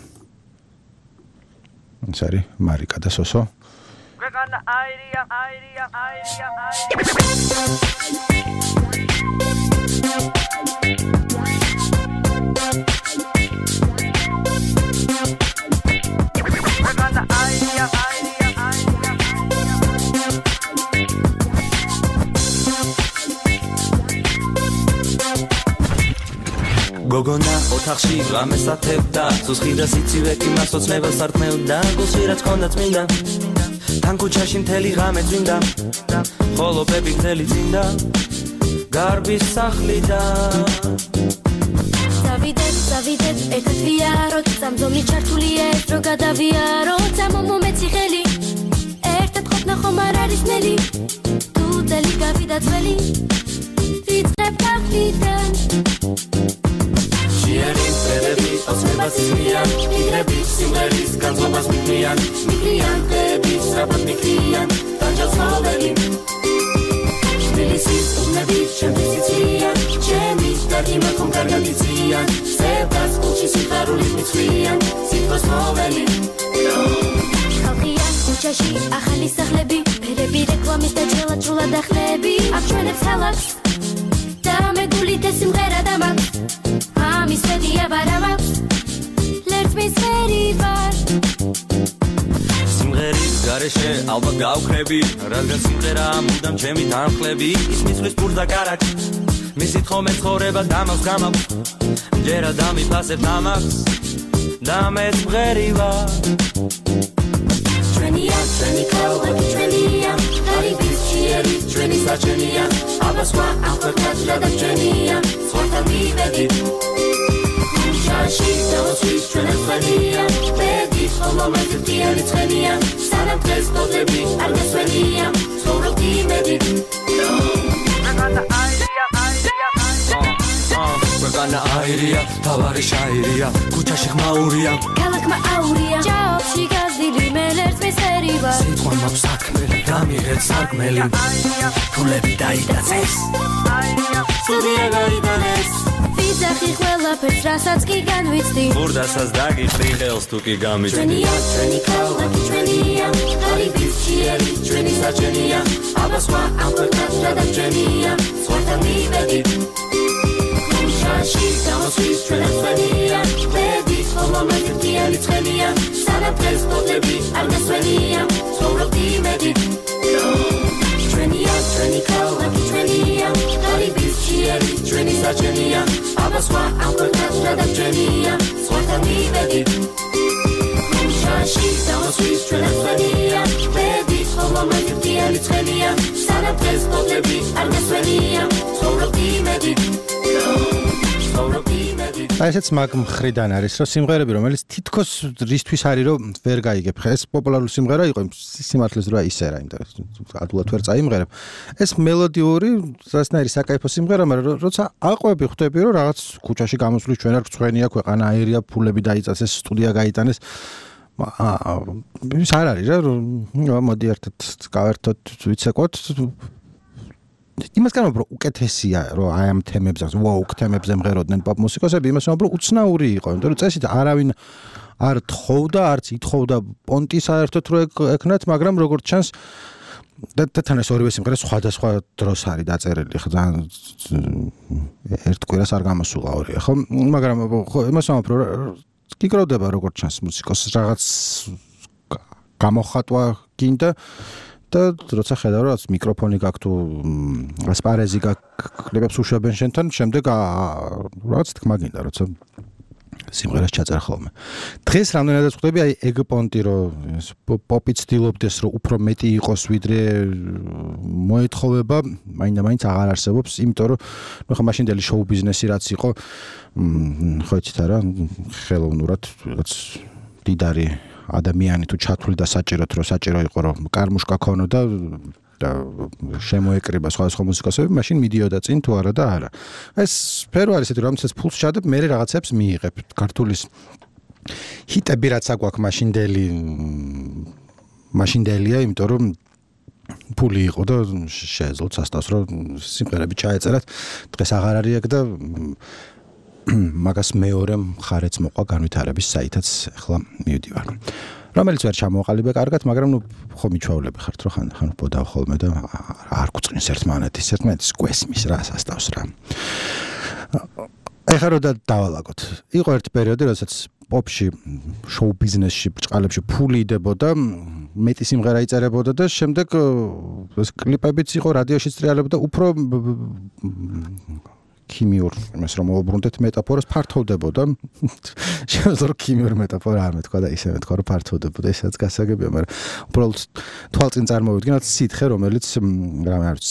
Speaker 1: Sorry, Marika და სოსო. ქვეყანა აირია, აირია, აირია, ქვეყანა აირია, აირია, აირია.
Speaker 5: გოგონა ოთახში რამეს ათებდა, სუსხი და სიცივე კი მას ოცნებას არტმევდა, გულში რაც ჰქონდა წმინდა, თან ქუჩაში მთელი ღამე წვინდა, ხოლო პეპი გზელი წინდა, გარბის სახლიდან.
Speaker 6: Zavide, zavide, ერთად ვიაროთ, სამძომი ჩართული ეს რო გადავიაროთ, სამომომეცი ხელი, ერთად ყოფნა ხომ არ არის ნელი, თუ წელი გავიდა ძველი, ვიწყებ კაფლიდან.
Speaker 5: Იერის ფერების ოცნებას იზმიან, იგრების სიმღერის განწყობას მიქრიან, მიქრიან ხეების რაბად მიქრიან, დანჯალს მოველი. თბილისის უბნების ჩემთვის იციან, ჩემი დარგი მაქონ კარგად იციან, სევდას გულში სიხარულით მიცხვიან, სიტყვას მოველი.
Speaker 6: ხალხია ქუჩაში ახალი სახლები, ფერები რეკლამის და ჯელაჯულა დახლები, აღჩვენებს ქალაქს და მეგულით ეს სიმღერა დამაქვს. ამის მედია ვარავავს, ლერწმის ვერი ვარ.
Speaker 5: სიმღერის გარეშე ალბათ გავქრები, რადგან სიმღერა მუდამ ჩემი თანხლები, ის მისვლის პურს და კარაკს, მისით ხომ ეცხოვრება დამავს გამავს, ჯერა დამიფასებ ნამახს, და მეც მღერი ვარ.
Speaker 6: ჩვენია, ჩვენი ქალაქი ჩვენია, გარიბის ჭიერი ჩვენი საჩენია, აბა სხვა ამ ქვეყნად გადაგჩენია, სხვათან მივედით. Shashi, Dawswish, Trenefania, Betty, Home, Tiani, Trenia, Sanam, Tesco, Debbie, Algaswenia, Soro, Medit. We're gonna idea, idea, idea.
Speaker 5: We're gonna idea, Tavari Shairia, Kuchashi Mauria,
Speaker 6: Kalakma Auria, Ciao, she got the Limelers, Miss Eriva.
Speaker 5: Sit one of Sakmel, Rami, Red Sakmel, Pulevi Daidas, Sudia Daidas.
Speaker 6: Ვიძახი ყველაფერს, რასაც კი განვიცდი,
Speaker 5: ბურდასაც დაგიხდი ხელს თუ კი გამიწდი.
Speaker 6: ჩვენია, ჩვენი ქალაქი ჩვენია, გარიბის ჭიერი ჩვენი საჩენია, აბა სხვა ამ ქვეყნად გადაგჩენია, სხვათან მივედით. ქუჩაში გამოსვლის ჩვენია, მედით ხოლმე მედიტიანი ცხენია, სანამ დღეს მოდები არ გასვენია, ცხოვრობ იმედით. ჩვენია, ჩვენი ქალაქი ჩვენია, გარიბის ჭიერი ჩვენი საჩენია, აბა სხვა ამ ქვეყნად გადაგჩენია, სხვათან მივედით. ქუჩაში გამოსვლის ჩვენია, მედით ხოლმე მედიტიანი ცხენია, სანამ დღეს მოდები არ გასვენია, ცხოვრობ იმედით.
Speaker 1: აი ესეც მაგ მხრიდან არის, რომ სიმღერები, რომელიც თითქოს რისთვის არის, რომ ვერ გაიგებ. ეს პოპულარული სიმღერა იყო, სიმართლეს რა ისე რა, იმიტომ ადულად ვერ წაიმღერებ. ეს მელოდიური, სასნაირი საკაიფო სიმღერა, მაგრამ როცა აყვები ხვდები, რომ რაღაც ქუჩაში გამოსვლის ჩვენ არ გწვენია, ქვეყანა აირია, ფულები დაიწას, ეს სტუდია გაიტანეს. ის არ არის რა, მოდი ერთად გავერთოთ, ვიცეკოთ. იმას გამო რომ უკეთესია რომ აი ამ თემებზე ვოუკ თემებზე მღეროდნენ პოპ მუსიკოსები, იმას გამო რომ უცნაური იყო, იმიტომ რომ წესით არავინ არ თხოვდა, არც ითხოვდა პონტი საერთოდ რომ ეკნათ, მაგრამ როგორც ჩანს და თან ეს ორივე სიმღერა სხვადასხვა დროს არის დაწერილი, ხო ძალიან ერთ კვირას არ გამოსულა ორი, ხო, მაგრამ ხო იმას გამო რომ გიკროვდება როგორც ჩანს მუსიკოსს რაღაც გამოხატვა გინდა და როცა ხედავ რომ მიკროფონი გაქვს თუ ასპარეზი გაქვს კლიპებს უშვებენ შენთან შემდეგ რაღაც თქმა გინდა როცა სიმღერას ჩაწერა ხოლმე. დღეს რამდენადაც ხვდები აი ეგ პონტი რომ პოპი ცდილობდეს რომ უფრო მეტი იყოს ვიდრე მოეთხოვება, მაინდა-მაინც აღარ არსებობს, იმიტომ რომ ნუ ხა მაშინდელი შოუ ბიზნესი რაც იყო, ხო იცით არა, ხელოვნურად რაღაც დიდარი ადამიანი თუ ჩათვლიდა საჭიროთ რომ საჭირო იყო რომ კარმუშკა ქონოდა და შემოეკრიბა სხვადასხვა მუსიკოსები, მაშინ მიდიოდა წინ თუ არა და არა. ეს სფერო არის ესეთი, რომელსაც ფულს ჩადებ, მე რაღაცებს მიიღებ. ქართულის ჰიტები რაც აგვაქვს მაშინდელი მაშინდელია, იმიტომ რომ ფული იყო და შეეძლოთ სასტავს რომ სიმღერები ჩაეწერათ. დღეს აღარ არის ეგ და მაგას მეორე მხარეც მოყვა განვითარების საითაც ახლა მივდივარ. რომელიც ვერ ჩამოყალიბე კარგად, მაგრამ ნუ ხო მიჩვავლები ხართ რომ ხან ხან პოდავ ხოლმე და არ გვწყვინს ერთმანეთის, ერთმანეთის გვესმის რა სასტავს რა. ეხლა რო დავალაგოთ. იყო ერთ პერიოდი, როდესაც პოპში, შოუ ბიზნესში, ბრჭყალებში ფული იდებოდა, მეტი სიმღერა იწერებოდა და შემდეგ ეს კლიპებიც იყო, რადიოშიც ტრიალებოდა, უფრო ქიმიურ იმას რომ მოუბრუნდეთ მეტაფორას ფართოვდებოდა. შეიძლება რომ ქიმიურ მეტაფორა არ მეთქვა და ისე მეთქვა რომ ფართოვდებოდა, ესაც გასაგებია, მაგრამ უბრალოდ თვალწინ წარმოვიდგინოთ სითხე, რომელიც რამე არ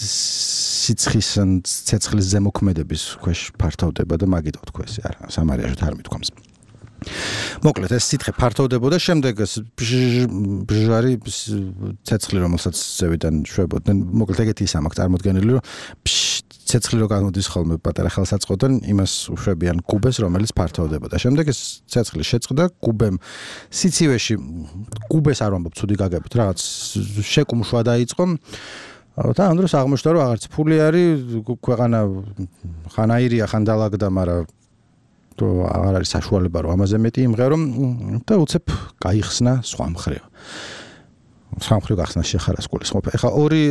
Speaker 1: სიცხის ან ცეცხლის ზემოქმედების ქვეშ ფართოვდება და მაგით თქვეს, არა, სამარიაჟოთ არ მithქვამს. მოკლედ ეს სითხე ფართოვდებოდა, შემდეგ ეს ბჟარი ცეცხლი რომელსაც ზევიდან შვებოდნენ, მოკლედ ეგეთი ის ამაქვს წარმოდგენილი, რომ ცეცხლი რო გამოდის ხოლმე პატარა ხელსაწყოდან, იმას უშვებიან კუბეს, რომელიც ფართოვდებოდა. შემდეგ ეს ცეცხლი შეწყდა კუბემ სიცივეში, კუბეს არ ვამბობ ცუდი გაგებით, რაღაც შეკუმშვა დაიწყო. და ამ დროს აღმოჩნდა რომ აღარც ფული არის, ქვეყანა ხანაირია, ხან დალაგდა, მაგრამ то აღარ არის საშუალება რომ ამაზე მეტი იმღერო და უცებ გაიხსნა სხვა მხრივ. სხვა მხრივ გახსნა შეხარას გულისხმობ. ეხლა ორი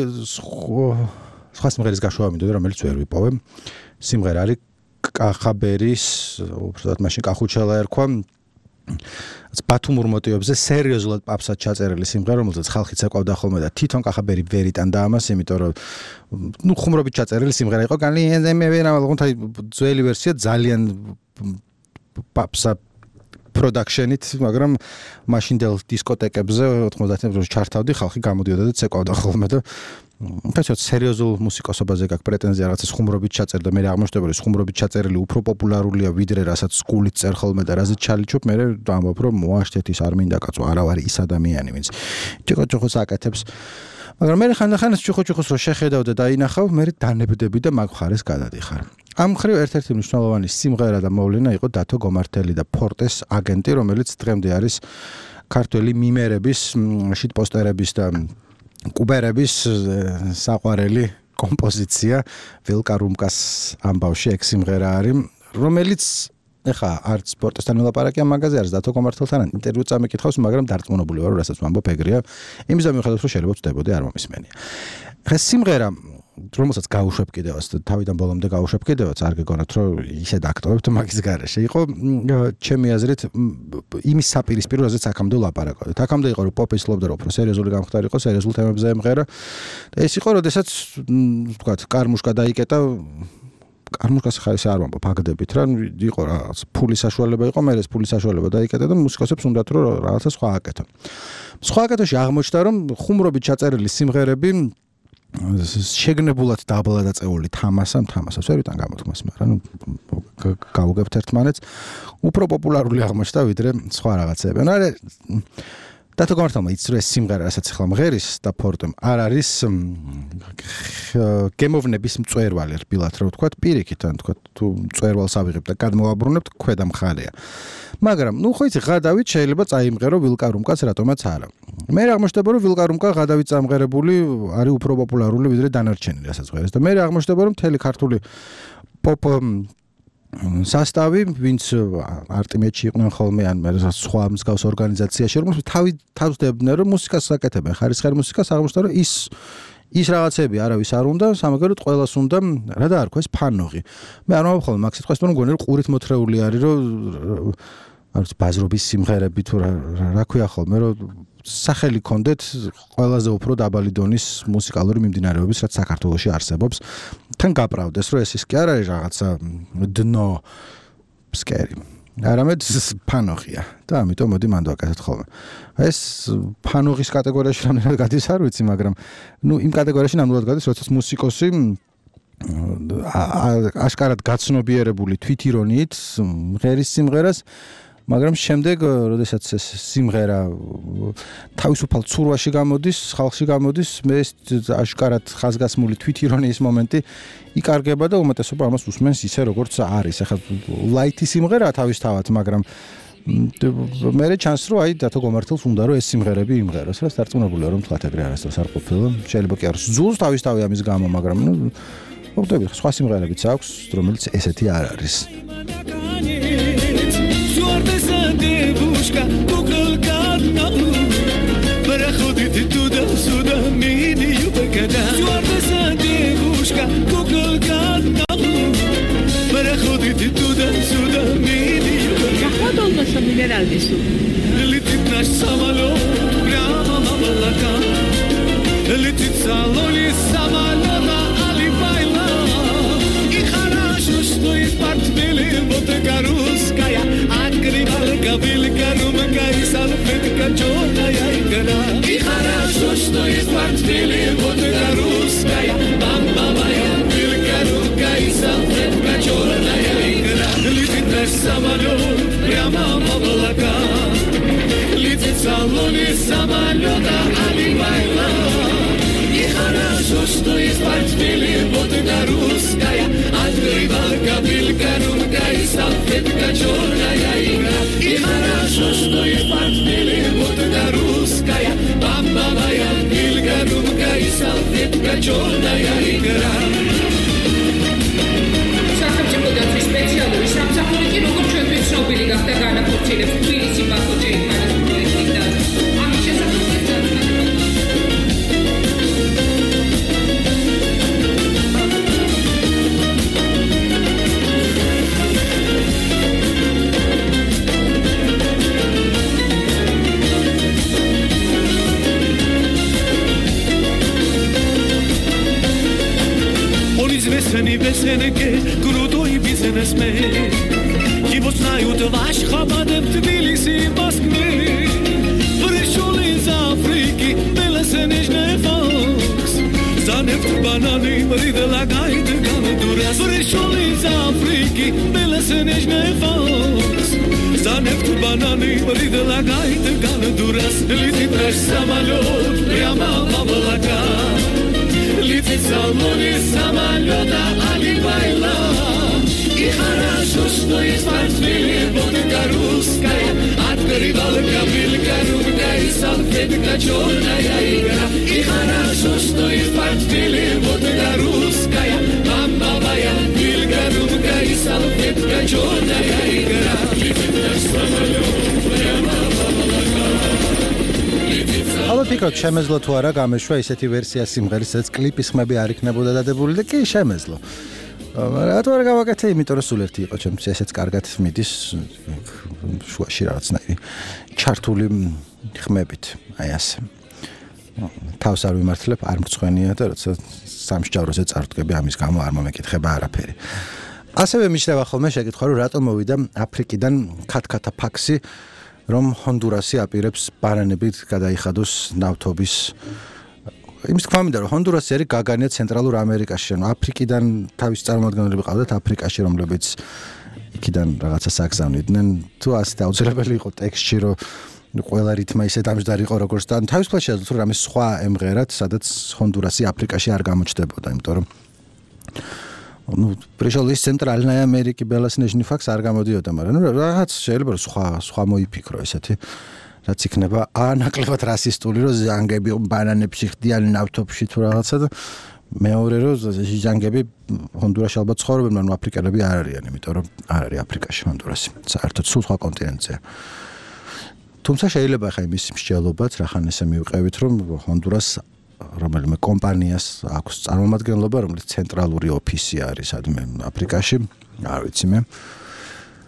Speaker 1: სხვა სიმღერის გაშუვა მინდოდა, რომელიც ვერ ვიპოვე. სიმღერა არის კახაბერის, უბრალოდ მაშინ კახუჩელა ერქვა. ბათუმურ მოტივებზე სერიოზულად პაპსად ჩაწერილი სიმღერა, რომელსაც ხალხი ცეკვავდა ხოლმე და თვითონ კახაბერი ვერ იტანდა ამას, იმიტომ რომ ნუ ხუმრობით ჩაწერილი სიმღერა იყო. განლი მე ვერ ამალღუნთ აი ძველი ვერსია ძალიან პაპსა პროდაქშენით, მაგრამ მაშინდელ დისკოტეკებზე ოთხმოცდაათი წელს ჩართავდი, ხალხი გამოდიოდა და ცეკვავდა ხოლმე და კაცოთ სერიოზულ მუსიკოსობაზე გაქვს პრეტენზია, რაღაცა ხუმრობით ჩაწერდა, მე აღმოჩნდება რომ ხუმრობით ჩაწერილი უფრო პოპულარულია ვიდრე რასაც სკულით წერ ხოლმე და რაზეც ჩალიჩობ, მე დავამბობ რომ მოაშთეთ ის არ მინდა კაცო, არა ვარ ის ადამიანი, ვინც ჭიქოჭიქოს აკეთებს. მაგრამ მე ხანდახან ჭიქოჭიქოს რო შეხედავ და დაინახავ, მე დანებდები და მაგ ხარეს გადადიხარ. ამ მხრივ ერთ-ერთი მნიშვნელოვანი სიმღერა და მოვლენა იყო დათო გომართელი და ფორტეს აგენტი, რომელიც დღემდე არის ქართველი მიმერების, შიტპოსტერების და კუბერების საყვარელი კომპოზიცია ვილკა რუმკას ამბავში ეგ სიმღერა არის, რომელიც ეხა არც სპორტესთან ვილაპარაკია მაგაზე, არც დათო გომართელთან ინტერვიუ წამიკითხავს, მაგრამ დარწმუნებული ვარ, რასაც ვამბობ ეგრეა. იმის მიუხედავად, რომ შეიძლება ვწდებოდი არ მომისმენია. ხა სიმღერა რომელსაც გავუშვებ კიდევაც და თავიდან ბოლომდე გავუშვებ კიდევაც, არ გეგონათ რომ ისე დაქტოვებთ მაგის გარეშე. იყო ჩემი აზრით იმის საპირისპირო, რაზეც აქამდე ვლაპარაკობთ. აქამდე იყო რომ პოპი ცდილობდა რომ უფრო სერიოზული გამხდარი იყო, სერიოზულ თემებზე ემღერა. და ეს იყო, როდესაც ვთქვათ, კარმუშკა დაიკეტა, კარმუშკას ხარ ისე არ ვამბობ, აგდებით რა, იყო რაღაც ფულის საშუალება იყო, მე ეს ფულის საშუალება დაიკეტა და მუსიკოსებს უნდათ რომ რაღაცა სხვა აკეთო. სხვა აკეთოში აღმოჩნდა რომ ხუმრობით ჩაწერილი სიმღერები შეგნებულად დაბლა დაწეული თამასამ, თამასას ვერ ვიტან გამოთქმას, მაგრამ გავუგებთ ერთმანეთს, უფრო პოპულარული აღმოჩნდა ვიდრე სხვა რაღაცები. ანუ არა დათო გომართელმა იცის რომ ეს სიმღერა, რასაც ახლა მღერის და ფორტემ არ არის გემოვნების მწვერვალი, რბილად რა ვთქვათ, პირიქით, ან ვთქვათ, თუ მწვერვალს ავიღებთ და გადმოვაბრუნებთ, ქვედა მხარეა. მაგრამ ნუ ხო იცი, ღადავით შეიძლება წაიმღერო ვილკა რუმკას, რატომაც არა. მე აღმოჩნდება რომ ვილკა რუმკა ღადავით წამღერებული არის უფრო პოპულარული ვიდრე დანარჩენი, რასაც ღერეს და მე აღმოჩნდება რომ მთელი ქართული პოპ სასტავი, ვინც არტიმედში იყვნენ ხოლმე ან სხვა მსგავს ორგანიზაციაში, რომ თავი თავსდებდნენ რომ მუსიკას აკეთებენ, ხარისხარ მუსიკას, აღმოჩნდა რომ ის ის რაღაცები არავის არ უნდა, სამაგეროდ ყველას უნდა რა დაარქვეს ფანოღი. მე არ მომხოლ მაგ სიტყვას, რომ გონერ ყურით მოთრეული არის, რომ არის ბაზრობის სიმღერები თუ რა ქვია ხოლმე რომ სახელი კონდეთ ყველაზე უფრო დაბალი დონის მუსიკალური მიმდინარეობების რაც საქართველოში არსებობს თან გაправდეს რომ ეს ის კი არ არის რაღაცა დნო სკერი არამედ ფანოხია და ამიტომ მოდი მანდ ვაკეთოთ ხოლმე ეს ფანოხის კატეგორიაში რამდენად გადის არ ვიცი მაგრამ ნუ იმ კატეგორიაში ნამდვილად გადის როდესაც მუსიკოსი აშკარად გაცნობიერებული თვითირონიით ღერის სიმღერას მაგრამ შემდეგ როდესაც ეს სიმღერა თავისუფალ ცურვაში გამოდის ხალხში გამოდის მე აშკარად ხაზგასმული თვითირონიის მომენტი იკარგება და უმეტესობა ამას უსმენს ისე როგორც არის ახლა ლაითი სიმღერაა თავისთავად მაგრამ მე ჩანს რომ აი დათო გომართელს უნდა რომ ეს სიმღერები იმღეროს რა სტარტუნებულია რომ თქვათ ეგრე არასდროს არ ყოფილა შეიძლება კი არ ზულს თავისთავი ამის გამო მაგრამ ნუ მოხდები სხვა სიმღერებიც აქვს რომელიც ესეთი არ არის
Speaker 7: Sortesa devushka kukulkadna Parakhudit tuda suda mini yubakada Sortesa devushka kukulkadna Parakhudit tuda suda mini yubakada
Speaker 8: Kahva dolması mineraldi su
Speaker 7: Litit nash samalot prama mamalaka Litit saloli samalota ali baila I хорошо что из портфеля вот гаруская Открывалка вилка румка и салфетка черная игра И хорошо что из портфеля вот гаруская Мама моя вилка румка и салфетка черная игра Летит наш самолет прямо в облака Летит в салоне самолета Али Байла И хорошо что из портфеля вот гаруская Открывалка вилка румка и салфетка черная игра И хорошо что из портфеля вот гаруская Мама моя вилка румка и салфетка черная игра
Speaker 8: სახელმწიფო დაცვის სპეციალური სამსახური როგორ ჩვენთვის ცნობილი გახდა განახორციელებს თბილისი ბაქო ჯეიმანის პროექტით და ამის შესახებ
Speaker 7: Весени весенке, крутой бизнесмен Его знают в Ашхабаде, в Тбилиси и в Москве Пришел из Африки белоснежный фокс За нефть бананы предлагает Гондурас Пришел из Африки белоснежный фокс За нефть бананы предлагает Гондурас Летит наш самолет прямо в облака Летит в салоне самолета Али Байла И хорошо, что из портфеля водка русская Открывалка, вилка, румка и салфетка черная игра И хорошо, что из портфеля водка русская Мама моя, вилка, румка и салфетка черная игра Летит наш самолет прямо в облака
Speaker 1: ალბათ იქოთ შემეძლო თუ არა გამეშვა ისეთი ვერსია სიმღერის, სადაც კლიპის ხმები არ იქნებოდა დადებული და კი შემეძლო. რატო არ გავაკეთე? იმიტომ რომ სულ ერთი იყო ჩემთვის ესეც კარგად მიდის შუაში რაღაცნაირი ჩართული ხმებით, აი ასე. თავს არ ვიმართლებ, არ მრცხვენია და როცა სამსჯავროზე წარვდგები ამის გამო არ მომეკითხება არაფერი. ასევე მიჩნდება ხოლმე შეკითხვა რომ რატომ მოვიდა აფრიკიდან ქათქათა ფაქსი რომ ჰონდურასი აპირებს ბანანებით გადაიხადოს ნავთობის იმის თქმა მინდა რომ ჰონდურასი არის გაგანია ცენტრალურ ამერიკაში ანუ აფრიკიდან თავის წარმომადგენლები ყავდათ აფრიკაში რომლებიც იქიდან რაღაცა საგზავნიდნენ თუ ასე აუცილებელი იყო ტექსტში რომ ყველა რითმა ისე დამჯდარი იყო როგორც და თავისუფლად შეძლო რომ ამის სხვა ემღერად სადაც ჰონდურასი აფრიკაში არ გამოჩნდებოდა იმიტომ რომ ну пришел из центральной Америки белоснежный факс არ გამოდიოდა მაგრამ ну რაღაც შეიძლება რომ სხვა სხვა მოიფიქრო ესეთი რაც იქნება ანაკლებად რასისტული რომ ჟანგები ბანანებში ხდიან ნავთობში თუ რაღაცა და მეორე რომ ჟანგები ჰონდურასში ალბათ ცხოვრობენ მაგრამ აფრიკელები არ არიან იმიტომ რომ არ არის აფრიკაში ჰონდურასი საერთოდ სულ სხვა კონტინენტია თუმცა შეიძლება ხა იმის მსჯელობაც რახან ესე მივყევით რომ ჰონდურას რომელიმე კომპანიას აქვს წარმომადგენლობა, რომელიც ცენტრალური ოფისი არის ადმე აფრიკაში, არ ვიცი მე.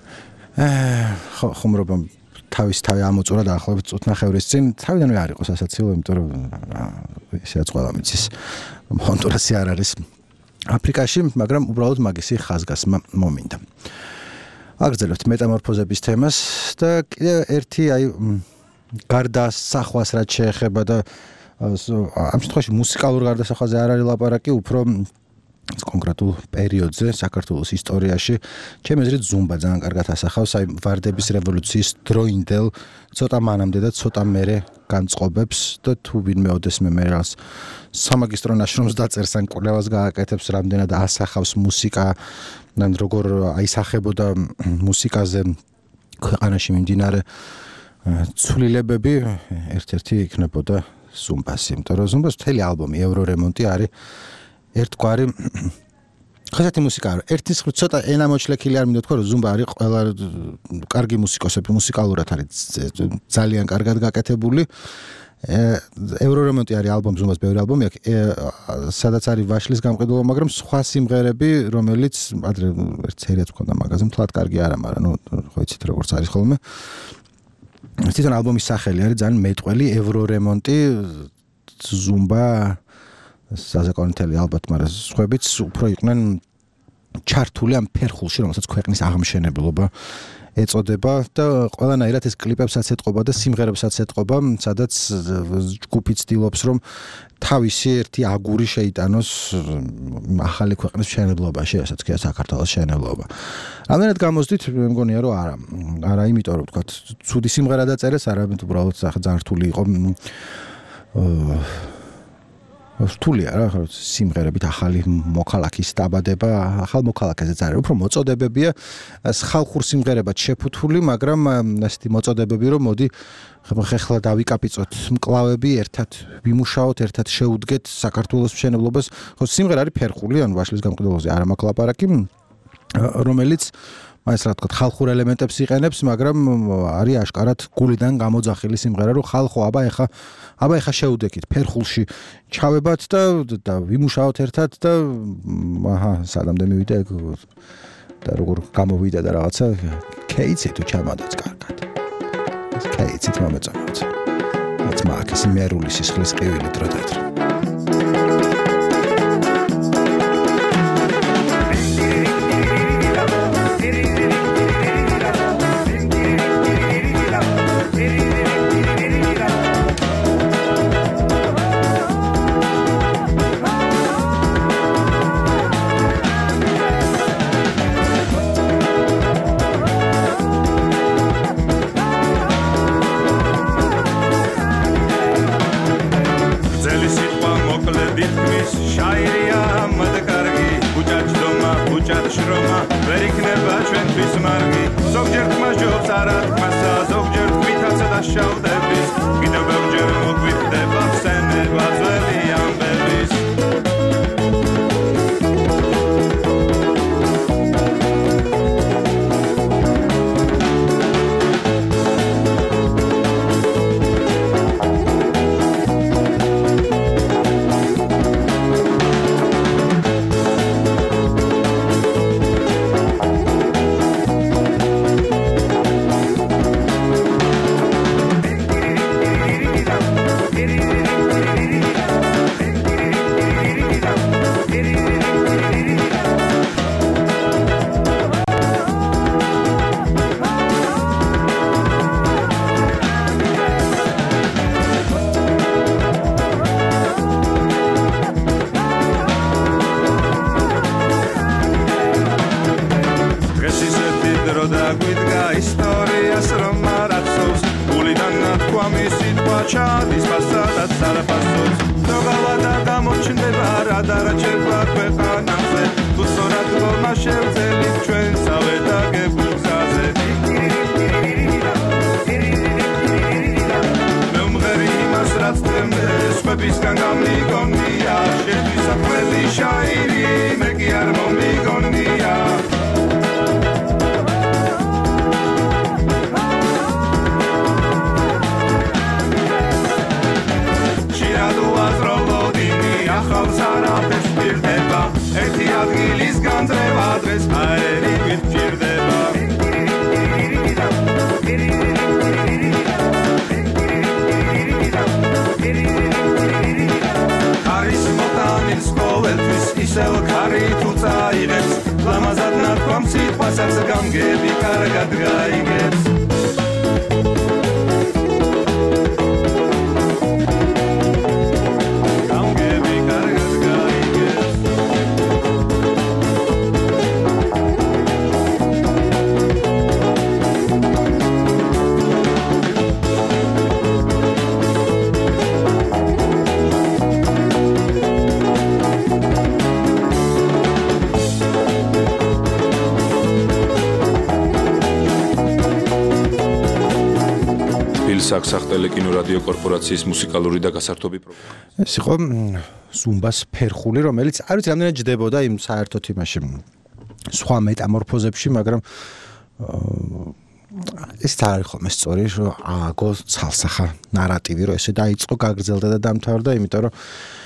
Speaker 1: ხო ხუმრობა თავის თავი ამოწურა დაახლოებით წუთნახევრის წინ თავიდანვე არ იყო სასაცილო, იმიტომ რომ ესეც ყველა მიცის ჰონდურასი არ არის აფრიკაში, მაგრამ უბრალოდ მაგისი ხაზგასმა მომინდა. აგრძელებთ მეტამორფოზების თემას და კიდევ ერთი აი გარდა სახვას რაც შეეხება და ამ შემთხვევაში მუსიკალურ გარდასახვაზე არ არის ლაპარაკი, უფრო კონკრეტულ პერიოდზე საქართველოს ისტორიაში ჩემი აზრით ზუმბა ძალიან კარგად ასახავს აი ვარდების რევოლუციის დროინდელ ცოტა მანამდე და ცოტა მერე განწყობებს და თუ ვინმე ოდესმე მე რას სამაგისტრო ნაშრომს დაწერს ან კვლევას გააკეთებს რამდენად ასახავს მუსიკა ან როგორ აისახებოდა მუსიკაზე ქვეყანაში მიმდინარე ცვლილებები ერთ-ერთი იქნებოდა ზუმბასი, იმიტომ რომ ზუმბას მთელი ალბომი ევრორემონტი არის ერთგვარი ხასიათი მუსიკა არის. ერთის მხრივ ცოტა ენა მოჩლექილი არ მინდა თქვა რომ ზუმბა არის ყველა კარგი მუსიკოსები მუსიკალურად არის ძალიან კარგად გაკეთებული. ევრორემონტი არის ალბომი ზუმბას ბევრი ალბომი აქვს სადაც არის ვაშლის გამყიდულობა, მაგრამ სხვა სიმღერები რომელიც ადრე ერთ სერიაც მქონდა მაგაზე მთლად კარგი არა, მაგრამ ნუ ხო იცით როგორც არის ხოლმე. თვითონ ალბომის სახელი არის ძალიან მეტყველი ევრორემონტი ზუმბა საზაკონითელი ალბათ, მაგრამ სხვაებიც უფრო იყვნენ ჩართული ამ ფერხულში, რომელსაც ქვეყნის აღმშენებლობა ეწოდება და ყველანაირად ეს კლიპებსაც ეტყობა და სიმღერებსაც ეტყობა, სადაც ჯგუფი ცდილობს, რომ თავისი ერთი აგური შეიტანოს ახალი ქვეყნის მშენებლობაში, რასაც ქვია საქართველოს მშენებლობა. რამდენად გამოსდით, მე მგონია, რომ არა. არა, იმიტომ რომ თქვა, ცუდი სიმღერა დაწერეს, არამედ უბრალოდ ძალიან რთული იყო რთულია რა, სიმღერებით ახალი მოქალაქის დაბადება, ახალ მოქალაქეზე ძალიან უფრო მოწოდებებია, ხალხურ სიმღერებად შეფუთული, მაგრამ ასეთი მოწოდებები რომ მოდი ხეხლა დავიკაპიცოთ მკლავები, ერთად ვიმუშაოთ, ერთად შევუდგეთ საქართველოს მშენებლობას. ხო, სიმღერა არის ფერხული, ანუ ვაშლის გამყიდველზე არ მაქვს ლაპარაკი, რომელიც მაინც რა თქვა, ხალხურ ელემენტებს იყენებს, მაგრამ არის აშკარად გულიდან გამოძახილი სიმღერა, რომ ხალხო, აბა ეხა აბა ეხა შევუდექით ფერხულში ჩავებათ და და ვიმუშაოთ ერთად და აჰა, სადამდე მივიდა და როგორ გამოვიდა და რაღაცა კეიცი თუ ჩამადაც კარგად. ეს კეიცით მომეწონათ. რაც მაგის მერული სისხლის ყივილი დრო და დრო.
Speaker 9: ერთი ადგილის განძრევა დღეს აერი გვირჩირდება
Speaker 3: რაც გამგები კარგად გაიგებს
Speaker 9: საქსახტელე კინორადიო კორპორაციის მუსიკალური და გასართობი პროგრამა.
Speaker 1: ეს იყო ზუმბას ფერხული, რომელიც არ ვიცი რამდენად ჯდებოდა იმ საერთოდ იმაში სხვა მეტამორფოზებში, მაგრამ ეს არ იყო მე სწორი, რომ ააგო ცალსახა ნარატივი, რომ ესე დაიწყო, გაგრძელდა და დამთავრდა, იმიტომ რომ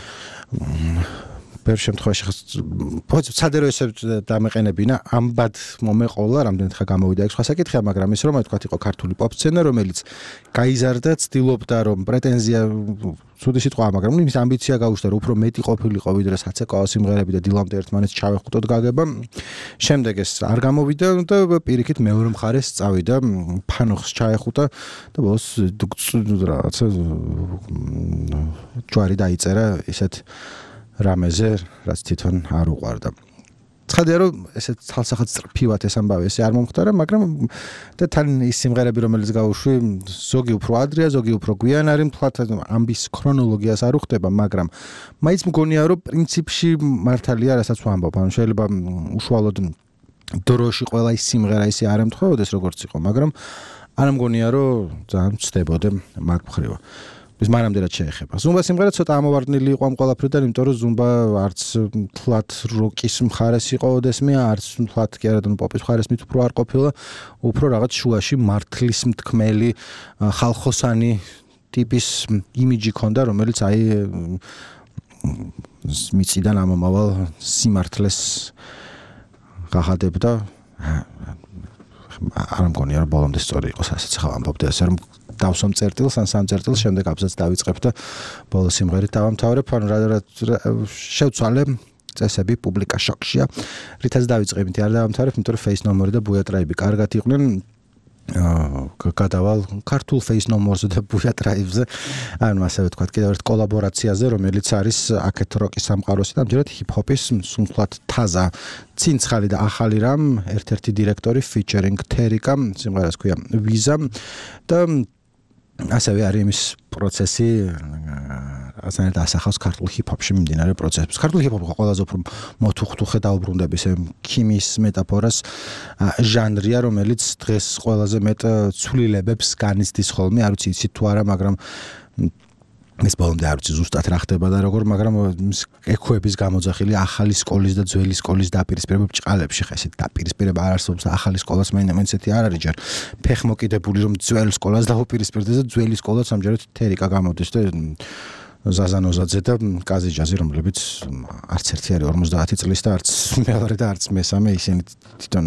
Speaker 1: ბევრ შემთხვევაში ხო ცადერო ესე დამეყენებინა ამბად მომეყოლა რამდენად ხა გამოვიდა ეს სხვა საკითხია მაგრამ ის რომ თქვა იყო ქართული პოპ სცენა რომელიც გაიზარდა ცდილობდა რომ პრეტენზია ცუდი სიტყვაა მაგრამ იმის ამბიცია გაუჩნდა რომ უფრო მეტი ყოფილიყო ვიდრე საცეკაო სიმღერები და დილამდე ერთმანეთს ჩავეხუტოთ გაგება შემდეგ ეს არ გამოვიდა და პირიქით მეორე მხარეს წავიდა ფანოხს ჩაეხუტა და ბოლოს რაღაცა ჯვარი დაიწერა ისეთ რამეზე რაც თვითონ არ უყვარდა. ცხადია რომ ესე ცალსახად წრფივად ეს ამბავი ესე არ მომხდარა, მაგრამ და თან ის სიმღერები რომელიც გავუშვი, ზოგი უფრო ადრეა, ზოგი უფრო გვიან არის, მთლად ამბის ქრონოლოგიას არ უხდება, მაგრამ მაინც მგონია რომ პრინციპში მართალია რასაც ვამბობ, ანუ შეიძლება უშუალოდ დროში ყველა ის სიმღერა ისე არ ემთხოვდეს როგორც იყო, მაგრამ არ მგონია რომ ძალიან ცდებოდე მაგ მხრივ. ის მანამდე რაც შეეხება. ზუმბა სიმღერა ცოტა ამოვარდნილი იყო ამ ყველაფრიდან, იმიტომ რომ ზუმბა არც თლათ როკის მხარეს იყო ოდესმე, არც თლათ კი არა და პოპის მხარეს მით უფრო არ ყოფილა, უფრო რაღაც შუაში მართლის მთქმელი ხალხოსანი ტიპის იმიჯი ქონდა, რომელიც აი მიწიდან ამომავალ სიმართლეს გახადებდა. არ მგონია რომ ბოლომდე სწორი იყოს ასეც ხა ამბობდი ასე რომ დავსვამ წერტილს ან სამ წერტილს შემდეგ აბზაც დავიწყებ და ბოლო სიმღერით დავამთავრებ ანუ რა შევცვალე წესები პუბლიკა შოქშია რითაც დავიწყებ იმიტომ არ დავამთავრებ იმიტომ რომ face no-more და Buya Tribe კარგად იყვნენ გადავალ ქართულ face no-more-ზე და Buya Tribe-ზე ანუ ასე ვთქვათ კიდევ ერთ კოლაბორაციაზე რომელიც არის აქეთ როკის სამყაროსი და ამჯერად ჰიპ-ჰოპის სულ თაზა ცინცხალი და ახალი რამ ერთ-ერთი დირექტორი featuring Terika სიმღერას ქვია Visa და ასევე არის იმის პროცესი ასანეთ ასახავს ქართულ ჰიპ-ჰოპში მიმდინარე პროცესებს. ქართულ ჰიპ-ჰოპი ყველაზე უფრო მოთუხთუხე დაუბრუნდების ქიმიის მეტაფორას ჟანრია, რომელიც დღეს ყველაზე მეტ ცვლილებებს განიცდის ხოლმე, არ ვიცი იცით თუ არა, მაგრამ ეს ბოლომდე არ ვიცი ზუსტად რა ხდება და როგორ, მაგრამ ექოების გამოძახილი ახალი სკოლის და ძველი სკოლის დაპირისპირება ბჭყალებში ხესით დაპირისპირება არ არსებობს და ახალი სკოლას მაინც ესეთი არ არის ჯერ ფეხმოკიდებული რომ ძველ სკოლას დაუპირისპირდეს და ძველი სკოლაც ამჯერად Terika გამოდის და ზაზანოზაძე და კაზიჯაზი რომლებიც არც ერთი არის ორმოცდაათი წლის და არც მეორე და არც მესამე ისინი თვითონ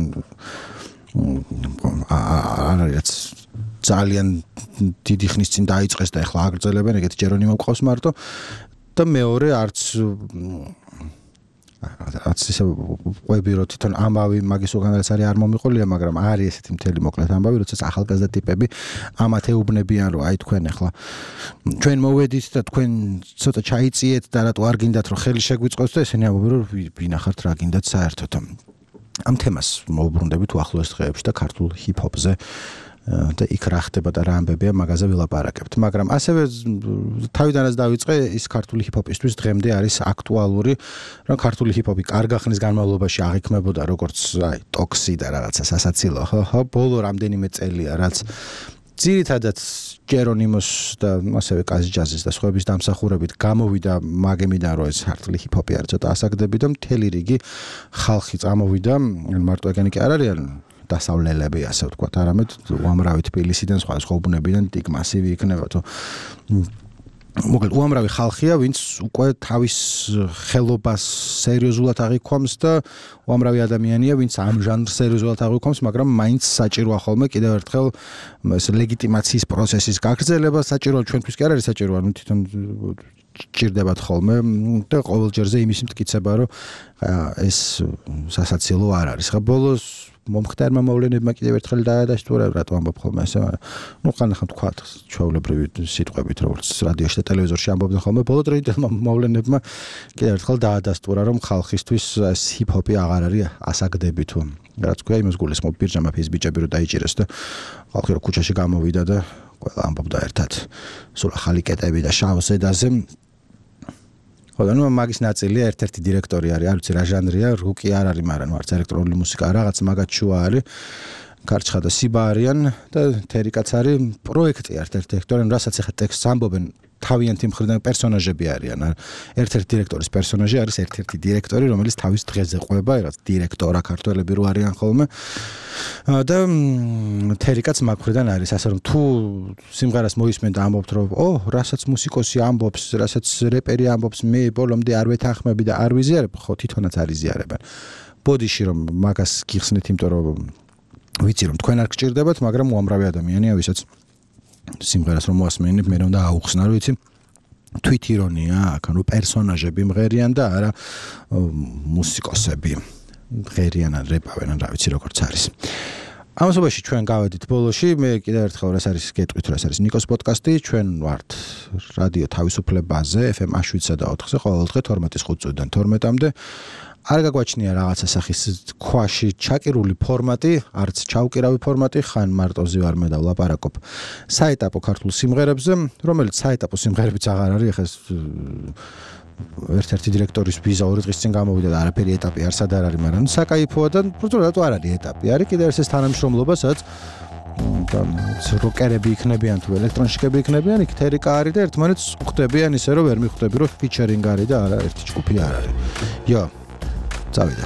Speaker 1: არ არის ძალიან დიდი ხნის წინ დაიწყეს და ახლა აგრძელებენ ეგეთი ჯერონი მოყავს მარტო და მეორე არც არც ისე ყვები რომ თვითონ ამავე მაგის უგანაც არის არ მომიყოლია მაგრამ არის ესეთი მთელი მოკლედ ამბავი როდესაც ახალგაზრდა ტიპები ამათ ეუბნებიან რომ აი თქვენ ახლა ჩვენ მოვედით და თქვენ ცოტა ჩაიწიეთ და რატო არ გინდათ რომ ხელი შეგვიწყოს და ესენი ამბობენ რომ ვინახართ რა გინდათ საერთოდ ამ თემას მოვუბრუნდებით უახლოეს დღეებში და ქართულ ჰიპ-ჰოპზე და იქ რა ხდება და რა ამბებია მაგაზე ვილაპარაკებთ. მაგრამ ასევე თავიდანაც დავიწყე ის ქართული ჰიპ-ჰოპისთვის დღემდე არის აქტუალური, რომ ქართული ჰიპ-ჰოპი კარგა ხნის განმავლობაში აღიქმებოდა როგორც აი ტოქსი და რაღაცა სასაცილო, ხო, ხო, ბოლო რამდენიმე წელია, რაც ძირითადად ჯერონიმოს და ასევე კაზიჯაზის და სხვების დამსახურებით გამოვიდა მაგემიდან რომ ეს ქართული ჰიპ-ჰოპი არის ცოტა ასაგდები და მთელი რიგი ხალხი წამოვიდა, მარტო ეგენი კი არ არის დასავლელები ასე ვთქვათ, არამედ უამრავი თბილისიდან სხვა სხვა უბნებიდან ტიკ მასივი იქნება თუ მოკლედ უამრავი ხალხია, ვინც უკვე თავის ხელობას სერიოზულად აღიქვამს და უამრავი ადამიანია, ვინც ამ ჟანრს სერიოზულად აღიქვამს, მაგრამ მაინც საჭიროა ხოლმე კიდევ ერთხელ ეს ლეგიტიმაციის პროცესის გაგრძელება საჭიროა ჩვენთვის კი არ არის საჭირო, ანუ თვითონ ჭირდებათ ხოლმე და ყოველ ჯერზე იმის მტკიცება რომ ეს სასაცილო არ არის. ხა ბოლოს მომხდარმა მოვლენებმა კიდევ ერთხელ დაადასტურა რატო ამბობ ხოლმე ესე, მაგრამ ნუ ხანახან თქვა ჩვეულებრივი სიტყვებით როგორც რადიოში და ტელევიზორში ამბობდნენ ხოლმე ბოლო დროინდელმა მოვლენებმა კიდევ ერთხელ დაადასტურა რომ ხალხისთვის ეს ჰიპ-ჰოპი აღარ არის ასაგდები თუ რაც ქვია იმას გულისხმობ ბირჟამა ფის ბიჭები რო დაიჭირეს და ხალხი რო ქუჩაში გამოვიდა და ყველა ამბობდა ერთად სულ ახალი კეტები და შავ ზედაზე ხოლო ნუ მაგის ნაწილია ერთ-ერთი დირექტორი არის, არ ვიცი რა ჟანრია, რუკი არ არის, მაგრამ არც ელექტრონული მუსიკა, რაღაც მაგათ შუა არის. კარჩხა და სიბა არიან და თერიკაც არის პროექტი ერთ-ერთი დირექტორი, რასაც ახლა ტექსტს ამბობენ, თავიანთი მხრიდან პერსონაჟები არიან. ერთ-ერთი დირექტორის პერსონაჟი არის ერთ-ერთი დირექტორი, რომელიც თავის დღეზე ყვება, რაღაც დირექტორა ქართველები რო არიან ხოლმე. და თერიკაც მაგ მხრიდან არის, ასე რომ თუ სიმღერას მოისმენ და ამბობთ რომ ო, რასაც მუსიკოსი ამბობს, რასაც რეპერი ამბობს, მე ბოლომდე არ ვეთანხმები და არ ვიზიარებ, ხო თვითონაც არ იზიარებენ. ბოდიში რომ მაგას გიხსნით, იმიტომ რომ ვიცი რომ თქვენ არ გჭირდებათ, მაგრამ უამრავი ადამიანია, ვისაც სიმღერას რომ მოასმენებ, მე რომ და აუხსნა, რომ ვიცი თვით ირონია, აქ ანუ პერსონაჟები მღერიან და არა მუსიკოსები მღერიან ან რეპავენ ან რა ვიცი როგორც არის. ამასობაში ჩვენ გავედით ბოლოში, მე კიდევ ერთხელ ეს არის გეტყვით, რომ ეს არის ნიკოს პოდკასტი, ჩვენ ვართ რადიო თავისუფლებაზე, ეფ ემ შვიდსა და ოთხზე ყოველ დღე თორმეტის ხუთ წუთიდან თორმეტამდე. არ გაგვაჩნია რაღაცა სახის ქვაში ჩაკირული ფორმატი, არც ჩაუკირავი ფორმატი, ხან მარტოზე ვარ მე და ვლაპარაკობ საეტაპო ქართულ სიმღერებზე, რომელიც საეტაპო სიმღერებიც აღარ არის, ახლა ერთ-ერთი დირექტორის ვიზა ორი დღის წინ გამოვიდა და არაფერი ეტაპი არც არ არის, მაგრამ საკაიფოა და რატო არ არის ეტაპი? არის კიდევ ეს თანამშრომლობა, სადაც როკერები იქნებიან თუ ელექტრონშიკები იქნებიან, იქ თერიკა არის და ერთმანეთს ხვდებიან ისე რომ ვერ მიხვდები რომ ფიჩერინგ არის და არა ერთი ჯგუფი არ არის. იო წავიდა.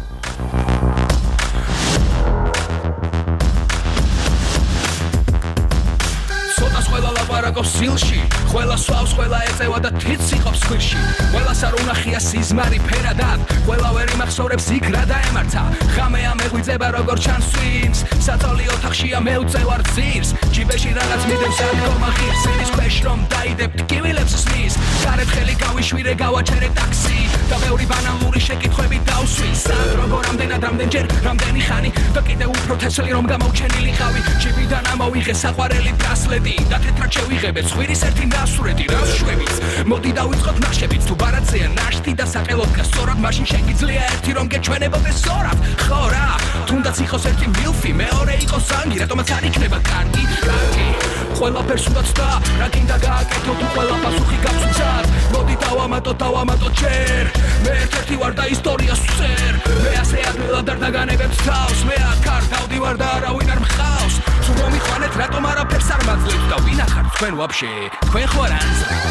Speaker 7: სოტას ყველა ლაპარაკობს სილში, ყველა სვავს, ყველა ეწევა და თითს იღებს ხილში. ყველას არ უნახია სიზმარი ფერადად, ყველა ვერ იმახსოვრებს იქ რა დაემართა. ღამეა მეღვიძება როგორ ჩანს სვიმს, საწოლი ოთახშია მე ვწევარ ძირს. ჯიბეში რაღაც მიდევს ადგომა ღირს, ენის ქვეშ რომ დაიდებ ტკივილებს სნის. გარეთ ხელი გავიშვირე, გავაჩერე ტაქსი და ბევრი ბანალური შეკითხვები დავსვი. სად როგორ ამდენად რამდენჯერ, რამდენი ხანი და კიდევ უფრო თესლი რომ გამოვჩენილი ყავი. ჯიბიდან ამოვიღე საყვარელი ბრასლეტი და თეთრად შევიღებე ცხვირის ერთი ნასურეთი. რას შვებით? მოდი დავიწყოთ ნახშებით, თუ ბარათზეა ნაშთი და საყელოდ გასწორად, მაშინ შეგიძლია ერთი რომ გეჩვენებოდეს სწორად. ხო რა, თუნდაც იყოს ერთი მილფი, მეორე იყოს ზანგი, რატომაც არ იქნება კარგი? კარგი, ყველაფერს უნდა ცდა, რა გინდა გააკეთო თუ ყველა პასუხი გაქვს მზად. მოდი დავამატოთ, დავამატოთ ჯერ, მე ერთ-ერთი ვარ და ისტორიას ვწერ. მე ასე ადვილად არ დაგანებებთ თავს, მე აქ არ დავდივარ და არავინ არ მყავს. თუ მომიყვანეთ, რატომ არაფერს არ მაძლევთ და ვინ ახართ თქვენ ვაფშე? თქვენ ხო არ ანძლებთ?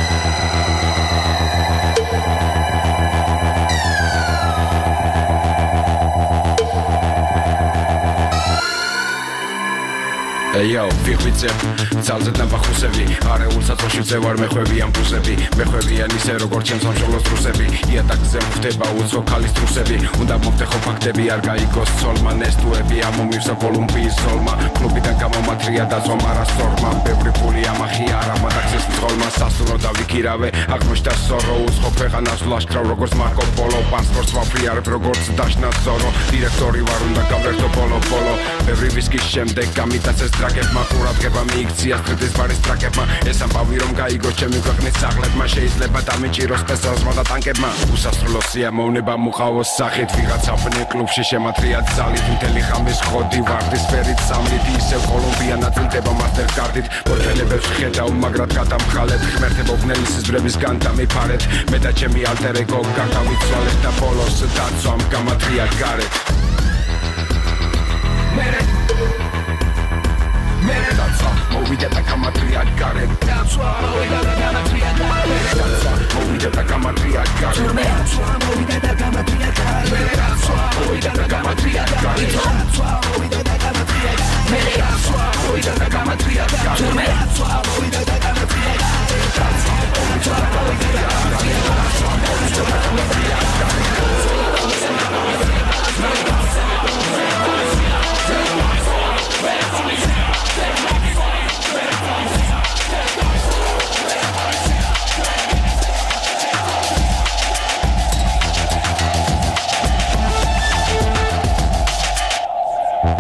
Speaker 10: Yo, ვიღვიძებ, ძალზე დამბახუსები, არეულ საწოლში ვწევარ მეხვები ამ ბუზები, მეხვებიან ისე როგორც ჩემს სამშობლოს რუსები, იატაკზე მხვდება უცხო ქალის ტრუსები, უნდა მომტეხო ფაქტები, არ გაიგოს ცოლმა, ნესტუები, ამომივსა კოლუმბიის ზოლმა, კლუბიდან გამომათრია დაწვა მარასტორმა, ბევრი ფული ამახი არა, მათαξეს მძღოლმა, სასტუმრო დავიქირავე, აღმოჩნდა სორო, უცხო ქვეყანას ვლაშქრავ, როგორც მარკო პოლო, პასპორტს ვაფრიარებ, როგორც დაშნა ზორო, დირექტორი ვარ, უნდა გავერთო ბოლო-ბოლო, ბევრი ვისკის შემდეგ გამიტაცეს ტრაკებმა ყურადღება მიიქცია სტრიტის ბარის ტრაკებმა ეს ამბავი რომ გაიგოს ჩემი ქვეყნის ძაღლებმა შეიძლება დამიჭიროს პესალსმა და ტანკებმა უსასრულო სიამოვნება მუყავოს სახით ვიღაცა ბნე კლუბში შემათრია ძალით მთელი ხამის ხოდი ვარდის ფერით სამლით ისევ კოლუმბია ნაწილდება მასტერკარდით პორტფელებებს ხედავ მაგრად გადამხალებ ღმერთებო ბნელი სიზმრების განდამიფარეთ მე და ჩემი ალტერ ეგო გარდავიცვალეთ და ბოლოს დაცვამ გამათრია გარეთ Mere danza, movida da camatria care Danza, movida da camatria care Danza, movida da camatria care Danza, movida da camatria care Danza, movida da camatria care Danza,